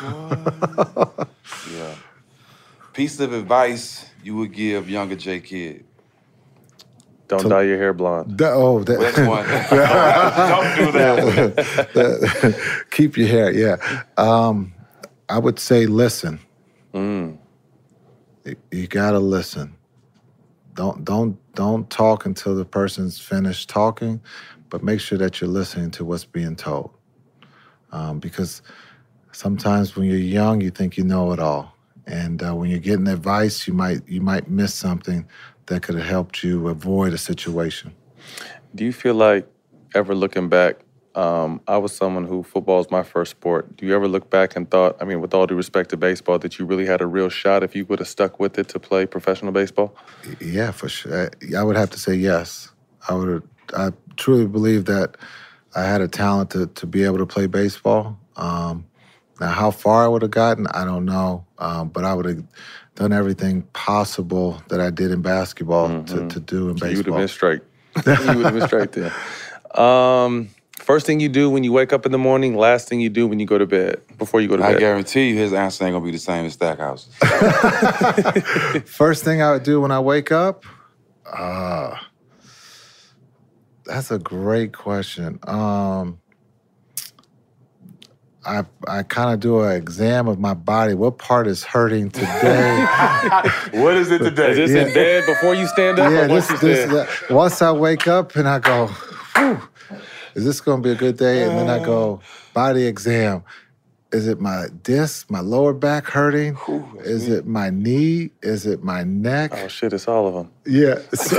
Yeah. Piece of advice you would give younger J. Kidd? Don't dye your hair blonde. That's one. Don't do that. Keep your hair, yeah. I would say listen. You gotta listen. Don't talk until the person's finished talking, but make sure that you're listening to what's being told. Because sometimes when you're young, you think you know it all, and when you're getting advice, you might miss something that could have helped you avoid a situation. Do you feel like, ever looking back, I was someone who football is my first sport. Do you ever look back and thought, I mean, with all due respect to baseball, that you really had a real shot if you would have stuck with it to play professional baseball? Yeah, for sure. I would have to say yes. I truly believe that I had a talent to be able to play baseball. Now, how far I would have gotten, I don't know. But I would have done everything possible that I did in basketball to do in baseball. You would have been straight. You would have been straight there. First thing you do when you wake up in the morning, last thing you do when you go to bed, before you go to bed. I guarantee you his answer ain't gonna be the same as Stackhouse. First thing I would do when I wake up? That's a great question. I kind of do an exam of my body. What part is hurting today? What is it today? Is this in bed before you stand up? Yeah, or once you stand? once I wake up and I go, whew, is this going to be a good day? And then I go, body exam. Is it my disc, my lower back hurting? Is it my knee? Is it my neck? Oh, shit, it's all of them. Yeah.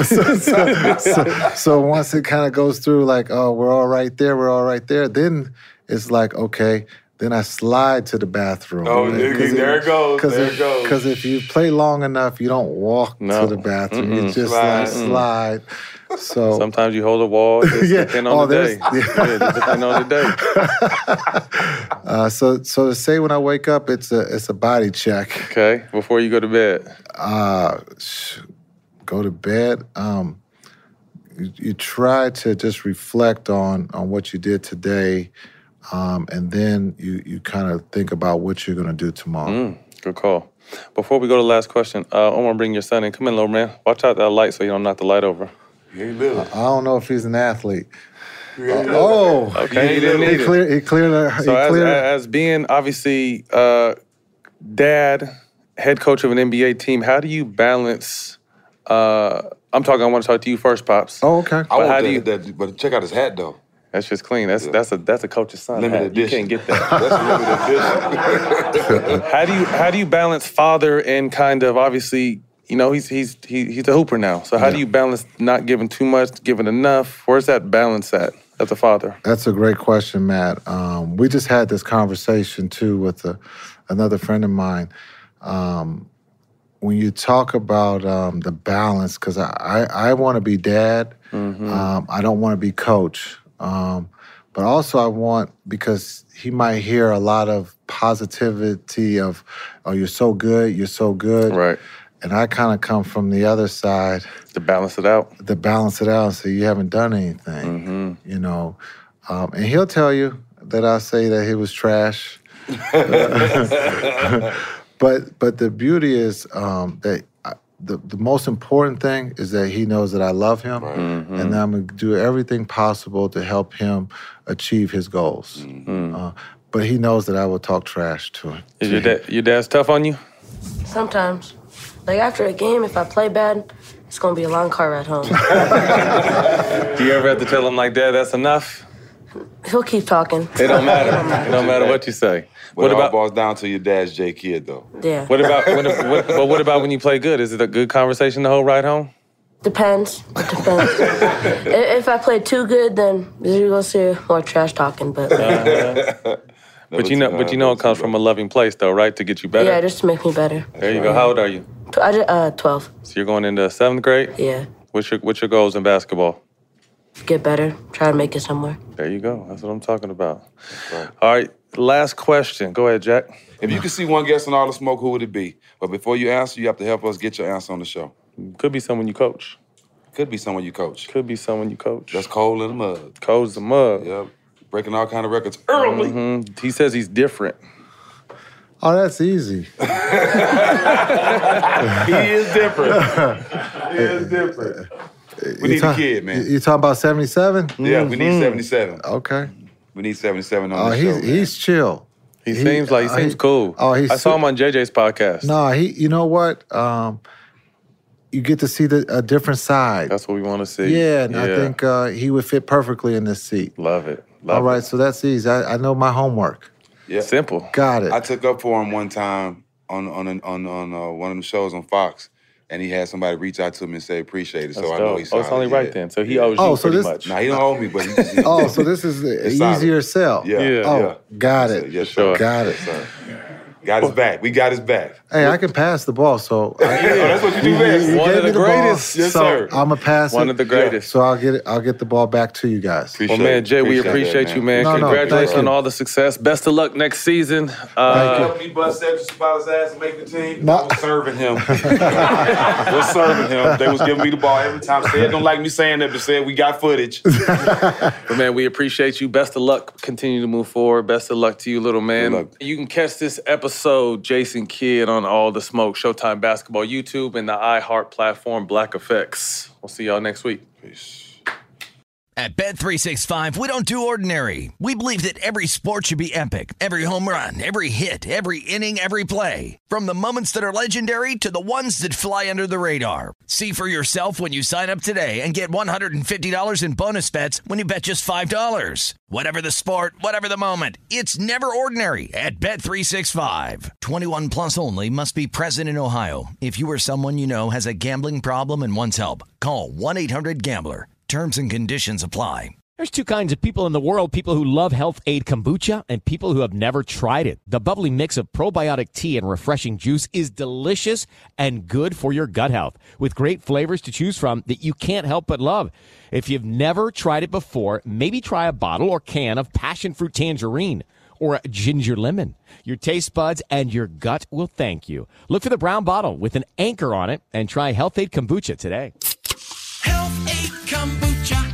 So once it kind of goes through like, oh, we're all right there, then it's like, okay, then I slide to the bathroom. Oh, there it goes. Because if you play long enough, you don't walk to the bathroom. You just slide. So sometimes you hold a wall. Depending on the day. Depending on the day. So to say when I wake up, it's a body check. Okay. Before you go to bed. Go to bed. You try to just reflect on what you did today, and then you kind of think about what you're going to do tomorrow. Good call. Before we go to the last question, I want to bring your son in. Come in, little man. Watch out that light so you don't knock the light over. I don't know if he's an athlete. Okay. He didn't need it. He cleared. As being obviously dad, head coach of an NBA team, how do you balance? I want to talk to you first, Pops. Oh, okay. But check out his hat though. That's just clean. That's a coach's son. Limited edition. You can't get that. That's limited edition. How do you balance father and kind of obviously, you know, he's a hooper now. So how do you balance not giving too much, giving enough? Where's that balance at as a father? That's a great question, Matt. We just had this conversation too with another friend of mine. When you talk about the balance, because I want to be dad, I don't want to be coach. But also I want, because he might hear a lot of positivity of, oh, you're so good. Right. And I kind of come from the other side. To balance it out. And say, you haven't done anything, you know. And he'll tell you that I say that he was trash. But the beauty is that the most important thing is that he knows that I love him, and that I'm going to do everything possible to help him achieve his goals. But he knows that I will talk trash to him. Is your dad's tough on you? Sometimes. Like after a game, if I play bad, it's going to be a long car ride home. Do you ever have to tell him like, Dad, that's enough? He'll keep talking. It don't matter. It don't matter what you say. What about boils down to your dad's J Kid though? Yeah. What about when you play good? Is it a good conversation the whole ride home? Depends. If I play too good, then you're gonna see more trash talking. But but you know it comes from a loving place though, right? To get you better. Yeah, just to make me better. There you go. How old are you? 12. So you're going into 7th grade? Yeah. What's your goals in basketball? Get better. Try to make it somewhere. There you go. That's what I'm talking about. Right. All right. Last question. Go ahead, Jack. If you could see one guest in All the Smoke, who would it be? But before you answer, you have to help us get your answer on the show. Could be someone you coach. Could be someone you coach. Could be someone you coach. That's Cole in the Mud. Cole's the Mud. Yep. Breaking all kind of records early. He says he's different. Oh, that's easy. He is different. We need a kid, man. You talking about 77? Yeah, we need 77. Okay. We need 77 on the show, man. He's chill. He seems cool. I saw him on JJ's podcast. No, you know what? You get to see a different side. That's what we want to see. Yeah, and I think he would fit perfectly in this seat. Love it. All right, so that's easy. I know my homework. Yeah. Simple. Got it. I took up for him one time on one of the shows on Fox, and he had somebody reach out to him and say appreciate it. That's so I know dope. he signed it's only it. right then. So he owes you pretty much. Nah, he don't owe me, but so this is an easier sell. Got it. Yes, sir. Got it. Yes, sir. Got his back. We got his back. Hey, I can pass the ball, so that's what you do best. You One gave of me the greatest. Ball, Yes, so sir. I'm a pass. One of the greatest. So I'll get the ball back to you guys. Well, man, Jay, we appreciate you, man. Congratulations on all the success. Best of luck next season. Help me bust Cedric Spotter's ass and make the team. I was serving him. They was giving me the ball every time. Said don't like me saying that, but said we got footage. But man, we appreciate you. Best of luck. Continue to move forward. Best of luck to you, little man. You can catch this episode, Jason Kidd, on All the Smoke, Showtime Basketball, YouTube, and the iHeart platform, Black Effects. We'll see y'all next week. Peace. At Bet365, we don't do ordinary. We believe that every sport should be epic. Every home run, every hit, every inning, every play. From the moments that are legendary to the ones that fly under the radar. See for yourself when you sign up today and get $150 in bonus bets when you bet just $5. Whatever the sport, whatever the moment, it's never ordinary at Bet365. 21 plus only. Must be present in Ohio. If you or someone you know has a gambling problem and wants help, call 1-800-GAMBLER. Terms and conditions apply. There's two kinds of people in the world, people who love Health Aid Kombucha and people who have never tried it. The bubbly mix of probiotic tea and refreshing juice is delicious and good for your gut health, with great flavors to choose from that you can't help but love. If you've never tried it before, maybe try a bottle or can of passion fruit tangerine or ginger lemon. Your taste buds and your gut will thank you. Look for the brown bottle with an anchor on it and try Health Aid Kombucha today. Health Aid Kombucha.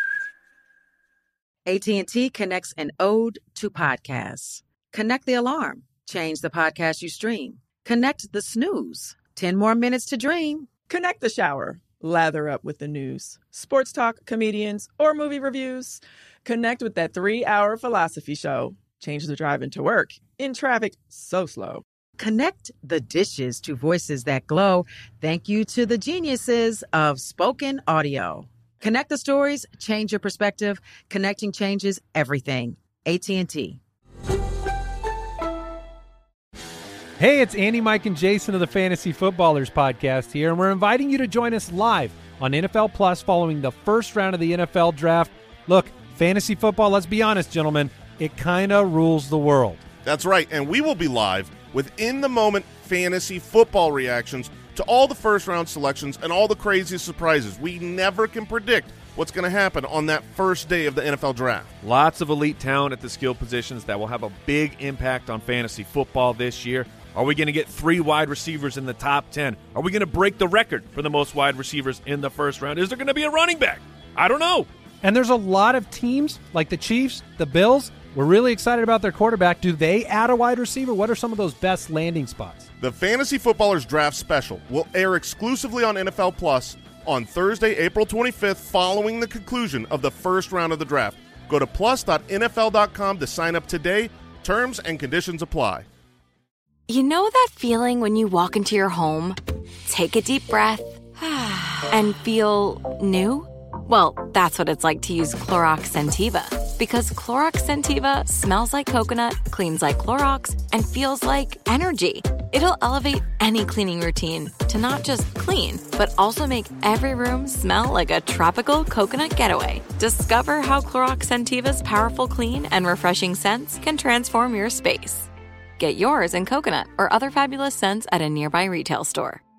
AT&T connects an ode to podcasts. Connect the alarm. Change the podcast you stream. Connect the snooze. 10 more minutes to dream. Connect the shower. Lather up with the news, sports talk, comedians, or movie reviews. Connect with that 3-hour philosophy show. Change the drive into work in traffic so slow. Connect the dishes to voices that glow. Thank you to the geniuses of spoken audio. Connect the stories, change your perspective. Connecting changes everything. AT&T. Hey, it's Andy, Mike, and Jason of the Fantasy Footballers podcast here, and we're inviting you to join us live on NFL Plus following the first round of the NFL Draft. Look, fantasy football, let's be honest, gentlemen, it kind of rules the world. That's right, and we will be live with in-the-moment fantasy football reactions to all the first-round selections and all the craziest surprises. We never can predict what's going to happen on that first day of the NFL Draft. Lots of elite talent at the skill positions that will have a big impact on fantasy football this year. Are we going to get 3 wide receivers in the top 10? Are we going to break the record for the most wide receivers in the first round? Is there going to be a running back? I don't know. And there's a lot of teams like the Chiefs, the Bills. We're really excited about their quarterback. Do they add a wide receiver? What are some of those best landing spots? The Fantasy Footballers Draft Special will air exclusively on NFL Plus on Thursday, April 25th, following the conclusion of the first round of the draft. Go to plus.nfl.com to sign up today. Terms and conditions apply. You know that feeling when you walk into your home, take a deep breath, and feel new? Well, that's what it's like to use Clorox Scentiva. Because Clorox Scentiva smells like coconut, cleans like Clorox, and feels like energy. It'll elevate any cleaning routine to not just clean, but also make every room smell like a tropical coconut getaway. Discover how Clorox Scentiva's powerful clean and refreshing scents can transform your space. Get yours in coconut or other fabulous scents at a nearby retail store.